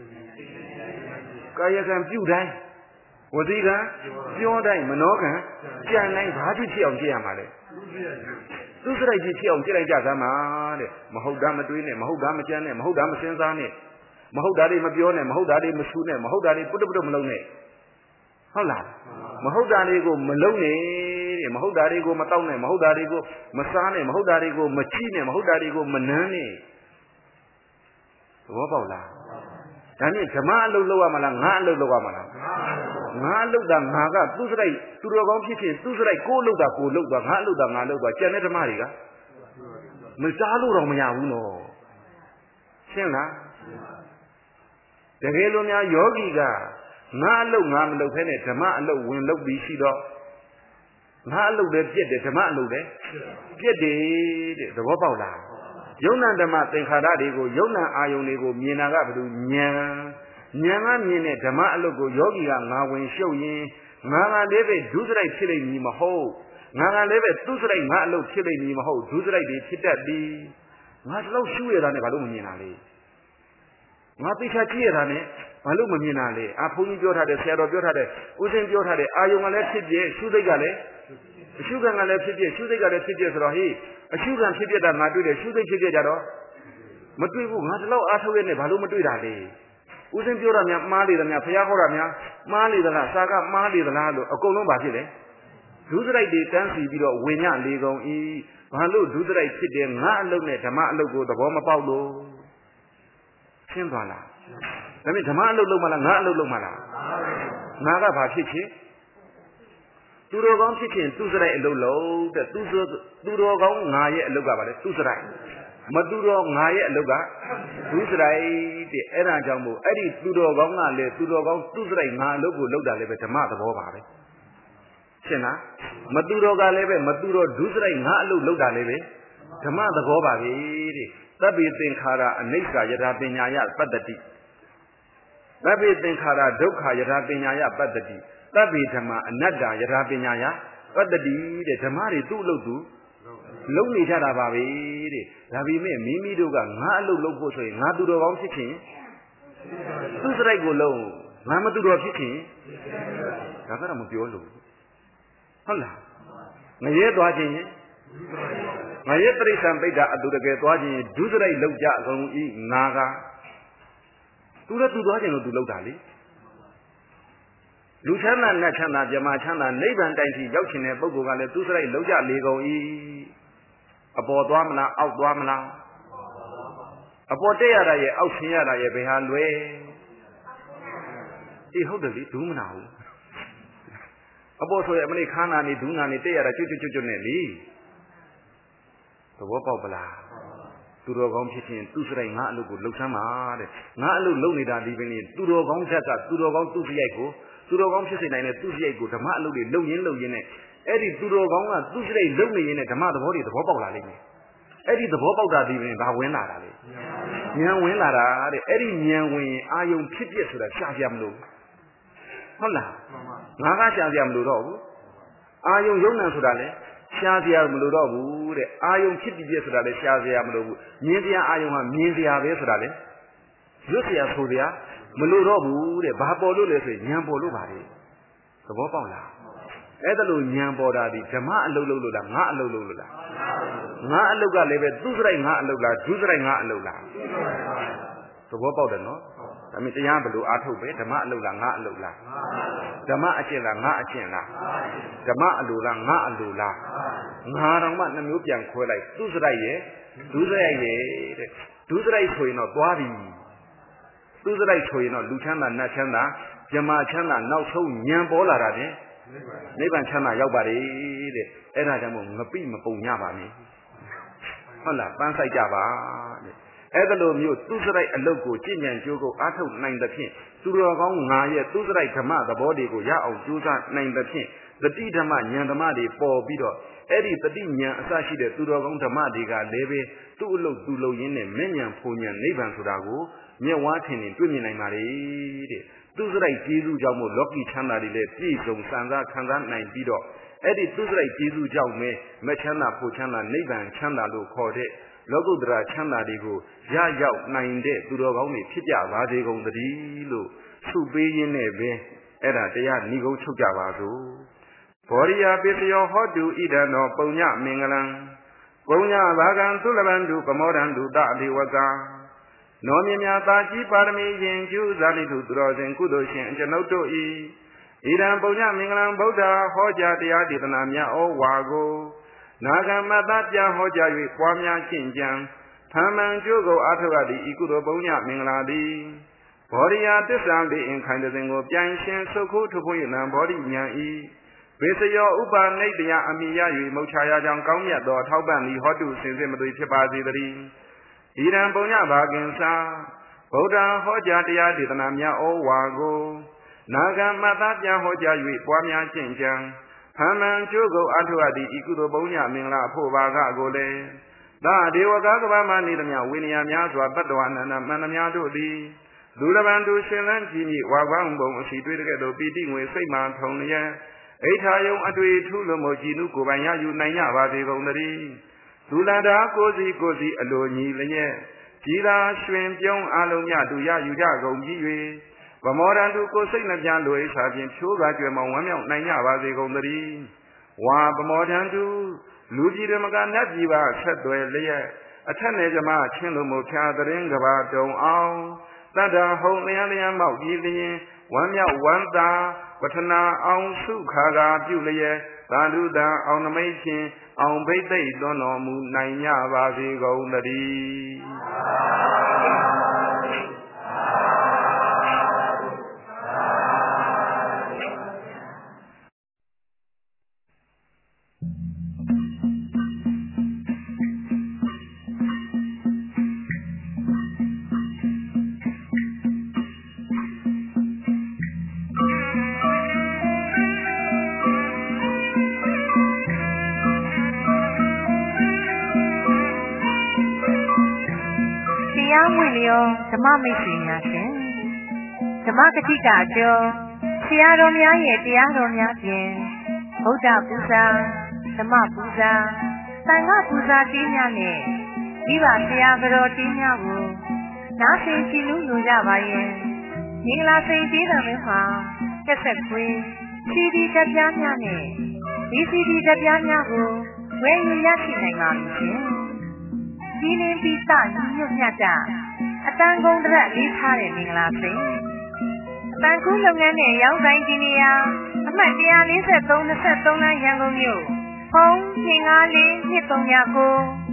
S1: ကာယကံပြုတိုင်းဝစီကံပြောတိုင်းမနောကံကြံတိုင်းဘာဖြစ်ဖြစ်အောင်ကြည့်ရမှာလဲသူစရိုက်ကြည့်ဖြစ်အောင်ကြည့်လိုက်ကြသမ်းပါတဲ့မဟုတ်တာမတွေးနဲ့မဟုတ်တာမကြမ်းနဲ့မဟုတ်တာမစဉ်းစားနဲ့မဟုတ်တာတွေမပြောနဲ့မဟုတ်တာတွေမဆူနဲ့မဟုတ်တာတွေပုတ္တပုတ္တမလုံးနဲ့ဟုတ်လားမဟုတ်တာတွေကိုမလုံးနဲ့တဲ့မဟုတ်တာတွေကိုမတောက်နဲ့မဟုတ်တာတွေကိုမစားနဲ့မဟုတ်တာတွေကိုမချိနဲ့မဟုတ်တာတွေကိုမနမ်းနဲ့သဘောပေါက်လားဒါနဲ့ဓမ္မအလုပ်လုပ်ရမလားငါအလုပ်လုပ်ရမလားငါအလုပ်တာငါကသူ့စရိုက်သူတော်ကောင်းဖြစ်ဖြစ်သူ့စရိုက်ကိုလုပ်တာကိုလုပ်တာငါအလုပ်တာငါလုပ်တာကျန်တဲ့ဓမ္မတွေကမစားလို့တော့မရဘူးနော်ရှင်းလားတကယ်လို့များယောဂီကငါအလုပ်ငါမလုပ်ဖဲနဲ့ဓမ္မအလုပ်ဝင်လုပ်ပြီးရှိတော့ငါအလုပ်လည်းပြက်တယ်ဓမ္မအလုပ်လည်းပြက်တယ်တဲ့သဘောပေါက်လားယုံနာဓမ္မသင်္ခါရတွေကိုယုံနာအာယုန်တွေကိုမြင်တာကဘယ်လိုဉာဏ်ကမြင်တဲ့ဓမ္မအလုပ်ကိုယောဂီကငါဝင်ရှုပ်ရင်ငါကလည်းပဲဒုစရိုက်ဖြစ်လိမ့်မည်မဟုတ်ငါကလည်းပဲသူစရိုက်ငါအလုပ်ဖြစ်လိမ့်မည်မဟုတ်ဒုစရိုက်တွေဖြစ်တတ်သည်ငါဒီလောက်ရှုရတာနဲ့ဘာလို့မမြင်တာလဲငါသိချာကြည့်ရတာနဲ့ဘာလို့မမြင်တာလဲဘုန်းကြီးပြောထားတယ်ဆရာတော်ပြောထားတယ်ဦးဇင်းပြောထားတယ်အာယုံကလည်းဖြစ်ပြရှုစိတ်ကလည်းအရှုခံကလည်းဖြစ်ပြရှုစိတ်ကလည်းဖြစ်ပြဆိုတော့ဟေးအရှုခံဖြစ်ပြတာငါတွေ့တယ်ရှုစိတ်ဖြစ်ပြကြတော့မတွေ့ဘူးငါဒီလောက်အားထုတ်ရနဲ့ဘာလို့မတွေ့တာလဲဦးဇင်းပြောတာများမှားလေသလားဘုရားဟောတာများမှားလေသလားစာကမှားလေသလားလို့အကုန်လုံးပါဖြစ်တယ်ဒုစရိုက်တွေတန်းစီပြီးတော့ဝိညာဉ်လေးကုန်ဤဘာလို့ဒုစရိုက်ဖြစ်တယ်ငါအလုပ်နဲ့ဓမ္မအလုပ်ကိုသဘောမပေါက်လို့ရှင်းသွားလားဒါပေမဲ့ဓမ္မအလုပ်လုပ်မှလားငါအလုပ်လုပ်မှလားငါကဘာဖြစ်ချင်သူတော်ကောင်းဖြစ်ခြင်းသူစရိုက်အလုပ်လုပ်တဲ့သူတော်ကောင်းငါရဲ့အလုပ်ကပါလေသူစရိုက်မသူတော်ငါရဲ့အလုပ်ကဒုစရိုက်တဲ့အဲ့ဒါကြောင့်မို့အဲ့ဒီသူတော်ကောင်းကလည်းသူတော်ကောင်းသူစရိုက်ငါအလုပ်ကိုလုပ်တာလည်းပဲဓမ္မသဘောပါပဲရှင်းလားမသူတော်ကလည်းပဲမသူတော်ဒုစရိုက်ငါအလုပ်လုပ်တာလည်းပဲဓမ္မသဘောပါပဲတဲ့သဗ္ဗေသင်္ခါရအနိစ္စယထာပညာယပတ္တတိသဗ္ဗေသင်္ခါရဒုက္ခယထာပညာယပတ္တတိသဗ္ဗေဓမ္မအနတ္တယထာပညာယပတ္တတိတဲ့ဓမ္မတွေသူ့အလုပ်သူလုံးနေကြတာပါပဲတဲ့ဒါပေမဲ့မိမိတို့ကငါအလုပ်လုပ်ဖို့ဆိုရင်ငါသူတော်ကောင်းဖြစ်ခြင်းသူစရိုက်ကိုလုံးငါမသူတော်ဖြစ်ခြင်းဒါကတော့မပြောလို့ဟုတ်လားငရဲသွားခြင်းငရဲတိရစ္ဆာန်ပိဋ္ဌာအတူတကယ်သွားခြင်းဒုစရိုက်လောက်ကြအကုန်ဤငါကသူလည်းသူသွားခြင်းလို့သူလောက်တာလေလူချမ်းသာနတ်ချမ်းသာမြမချမ်းသာနိဗ္ဗာန်တိုင်ထိရောက်ခြင်းတဲ့ပုဂ္ဂိုလ်ကလည်းသူစရိုက်လောက်ကြလေကုန်ဤအပေါ်သွားမလားအောက်သွားမလားအပေါ်တက်ရတာရဲ့အောက်ဆင်းရတာရဲ့ဘယ်ဟာလွယ်အေးဟုတ်တယ်လေဒူးမနာဘူးအပေါ်ဆိုရင်အမလေးခန်းနာနေဒူးနာနေတက်ရတာကျွတ်ကျွတ်နဲ့လေသဘောပေါက်ပလားသူတော်ကောင်းဖြစ်ခြင်းသူစရိုက်ငါအလုပ်ကိုလှုပ်ဆမ်းပါတဲ့ငါအလုပ်လုပ်နေတာဒီပင်သူတော်ကောင်းဓာတ်ကသူတော်ကောင်းသူစရိုက်ကိုသူတော်ကောင်းဖြစ်စေနိုင်တဲ့သူစရိုက်ကိုဓမ္မအလုပ်တွေလုပ်ရင်းနဲ့အဲ့ဒီသူတော်ကောင်းကသူစရိုက်လုပ်နေရင်းနဲ့ဓမ္မသဘောတွေသဘောပေါက်လာလိမ့်မယ်အဲ့ဒီသဘောပေါက်တာဒီပင်ဘာဝင်လာတာလဲဉာဏ်ဝင်လာတာတဲ့အဲ့ဒီဉာဏ်ဝင်ရင်အာယုံဖြစ်ပြဆိုတာရှားပြမလို့ဟုတ်လားငါကရှားပြမလို့တော့ဘူးအာယုံယုံနံဆိုတာလေရှားစရာမလိုတော့ဘူးတဲ့အာယုံဖြစ်ပြီးပြဆိုတာလည်းရှားစရာမလိုဘူးမြင်တရားအာယုံကမြင်တရားပဲဆိုတာလေရွတ်စရာဆိုစရာမလိုတော့ဘူးတဲ့ဘာပေါ်လို့လဲဆိုရင်ဉာဏ်ပေါ်လို့ပါလေသဘောပေါက်လားအဲ့ဒါလို့ဉာဏ်ပေါ်တာဒီဓမ္မအလုပ်လုပ်လို့လားငါအလုပ်လုပ်လို့လားငါအလုပ်ကလည်းပဲသူစရိုက်ငါအလုပ်လားဒုစရိုက်ငါအလုပ်လားသဘောပေါက်တယ်နော်ဒါပေမဲ့တရားဘယ်လိုအားထုတ်ပဲဓမ္မအလုပ်လားငါအလုပ်လားဓမ္မအကျင့်လားငါအကျင့်လားဓမ္မအလိုလားငါအလိုလားငါတော်မှနှမျိုးပြန်ခွဲလိုက်သူစရိုက်ရဲ့ဒုစရိုက်ရဲ့တဲ့ဒုစရိုက်ဆိုရင်တော့သွားပြီသူစရိုက်ဆိုရင်တော့လူချမ်းသာနတ်ချမ်းသာဇမချမ်းသာနောက်ဆုံးညံပေါ်လာတာဖြင့်နိဗ္ဗာန်ချမ်းသာရောက်ပါလေတဲ့အဲ့ဒါကြောင့်မို့ငပိမပုံညပါနဲ့ဟုတ်လားပန်းဆိုင်ကြပါတဲ့အဲ့ဒါလိုမျိုးသူစရိုက်အလုတ်ကိုကြည်ညံကြိုးကိုအားထုတ်နိုင်သဖြင့်သူတော်ကောင်းငါရဲ့သူစရိုက်ဓမ္မသဘောတွေကိုရအောင်ကြိုးစားနိုင်သဖြင့်တတိဓမ္မဉာဏ်ဓမ္မတွေပေါ်ပြီးတော့အဲ့ဒီတတိဉာဏ်အစရှိတဲ့သူတော်ကောင်းဓမ္မတွေကလည်းပဲသူ့အလုတ်သူ့လုံရင်းနဲ့မဲ့ဉာဏ်ဖုန်ဉာဏ်နိဗ္ဗာန်ဆိုတာကိုမျက်ဝါးထင်တွေ့မြင်နိုင်ပါလေတဲ့သူစရိုက်ကျေးဇူးကြောင့်မို့လောကီချမ်းသာတွေလည်းပြည့်စုံစံစားခံစားနိုင်ပြီးတော့အဲ့ဒီသူစရိုက်ကျေးဇူးကြောင့်မချမ်းသာဖို့ချမ်းသာနိဗ္ဗာန်ချမ်းသာလို့ခေါ်တဲ့လောကုတ္တရာချမ်းသာတွေကိုရရောက်နိုင်တဲ့သူတော်ကောင်းတွေဖြစ်ကြပါစေကုန်သတည်းလို့ဆုပေးရင်းနဲ့ပဲအဲ့ဒါတရားဏီကုန်းချုပ်ကြပါစို့ဘောရိယာပိစယောဟောတုဣဒံသောပုံညမင်္ဂလံပုံညဘာကံသုလဗန္တုပမောဒံတုတအဒေဝကနောမြမြသာကြီးပါရမီရင်ကျူးဇာတိတုသူတော်စဉ်ကုသိုလ်ရှင်အကျွန်ုပ်တို့ဤဣဒံပုံညမင်္ဂလံဗုဒ္ဓဟောကြားတရားဒေသနာများဩဝါကိုနာဂမတ္တပြဟောကြား၍ပွားများကျင့်ကြံသမ္မံကျိုးကိုအာထုရသည်ဤကုသိုလ်ပုံညမင်္ဂလာသည်ဘောရိယာတစ္ဆာလေးအင်ခိုင်တဲ့စဉ်ကိုပြိုင်ရှင်ဆုတ်ခိုးထုဖို့ရနံဘောဓိဉာဏ်ဤဘေစယောဥပါနိတ္တယအမိယ၍မုတ်ချရာကြောင့်ကောင်းမြတ်သောထောက်ပံ့သည်ဟောတုစင်စစ်မသွေဖြစ်ပါစေတည်းဣဒံပုံညဘာကင်္စာဗုဒ္ဓဟောကြားတရားဒေသနာများဩဝါကိုနာဂမတ္တပြဟောကြား၍ပွားများကျင့်ကြံသမ္မံကျိုးကိုအာထုရသည်ဤကုသိုလ်ပုံညမင်္ဂလာအဖို့ဘာကကိုလည်းသာဒေဝကာကဗမနေသမျှဝိနည်းများစွာတတ္တဝအနန္တမန္တများတို့သည်လူလဘန်သူရှင်လန်းကြည်မြဝါကောင်းပုံအစီတွေ့တဲ့ကဲ့သို့ပီတိငွေစိတ်မှထုံလျက်အိဋ္ဌာယုံအတွေ့ထူးလို့မို့ကြည်နုကိုယ်ပိုင်ရယူနိုင်ကြပါစေကုန်သတည်းလူလန္တာကိုစီအလိုညီလျက်ကြည်သာရွှင်ပြုံးအလုံးမြတူရယူကြကုန်ပြီး၍ဗမောဒံသူကိုစိတ်နှပြလိုအိဋ္ဌာဖြင့်ဖြိုးကားကြွယ်မောင်ဝမ်းမြောက်နိုင်ကြပါစေကုန်သတည်းဝါဗမောဒံသူလူကြီးဓမ္မကနတ်ကြီးပါဆက်သွယ်လျက်အထက်နယ်ကြမချင်းလိုမို့ဖြာတရင်ကဘာတုံအောင်တတ္တဟုံလျံမောက်ပြီးလျင်ဝမ်းမြောက်ဝမ်းသာပထနာအောင်စုခါကာပြုလျက်သာဓုတံအောင်နမိတ်ဖြင့်အောင်ဘိသိက်သွန်းတော်မူနိုင်ကြပါစေကုန်သတည်း
S2: ဓမ္မမိတ်ဆွေများရှင်ဓမ္မကတိကအကျော်ဆရာတော်များရဲ့တရားတော်များဖြင့်ဗုဒ္ဓပူဇာဓမ္မပူဇာသံဃပူဇာတင်းများနဲ့မိဘဆရာတော်တင်းများကိုနားဆင်ကြည်နူးလိုကြပါရဲ့မင်္ဂလာစိန်ကျေးဇူးတော်မှာတက်ဆက်ခွေး CD တက်ပြားများနဲ့ VCD တက်ပြားများကိုဝယ်ယူရရှိနိုင်ပါပြီရှင်ဒီနေ့ပြီးစညွတ်မြတ်ကြအတန်ကုန်တရက်လေးထားတဲ့မင်္ဂလာစိန်အတန်ကူးလုပ်ငန်းနဲ့ရောင်းဆိုင်ကြီးနေရာအမှတ်143 23လမ်းရန်ကုန်မြို့ဖုန်း54239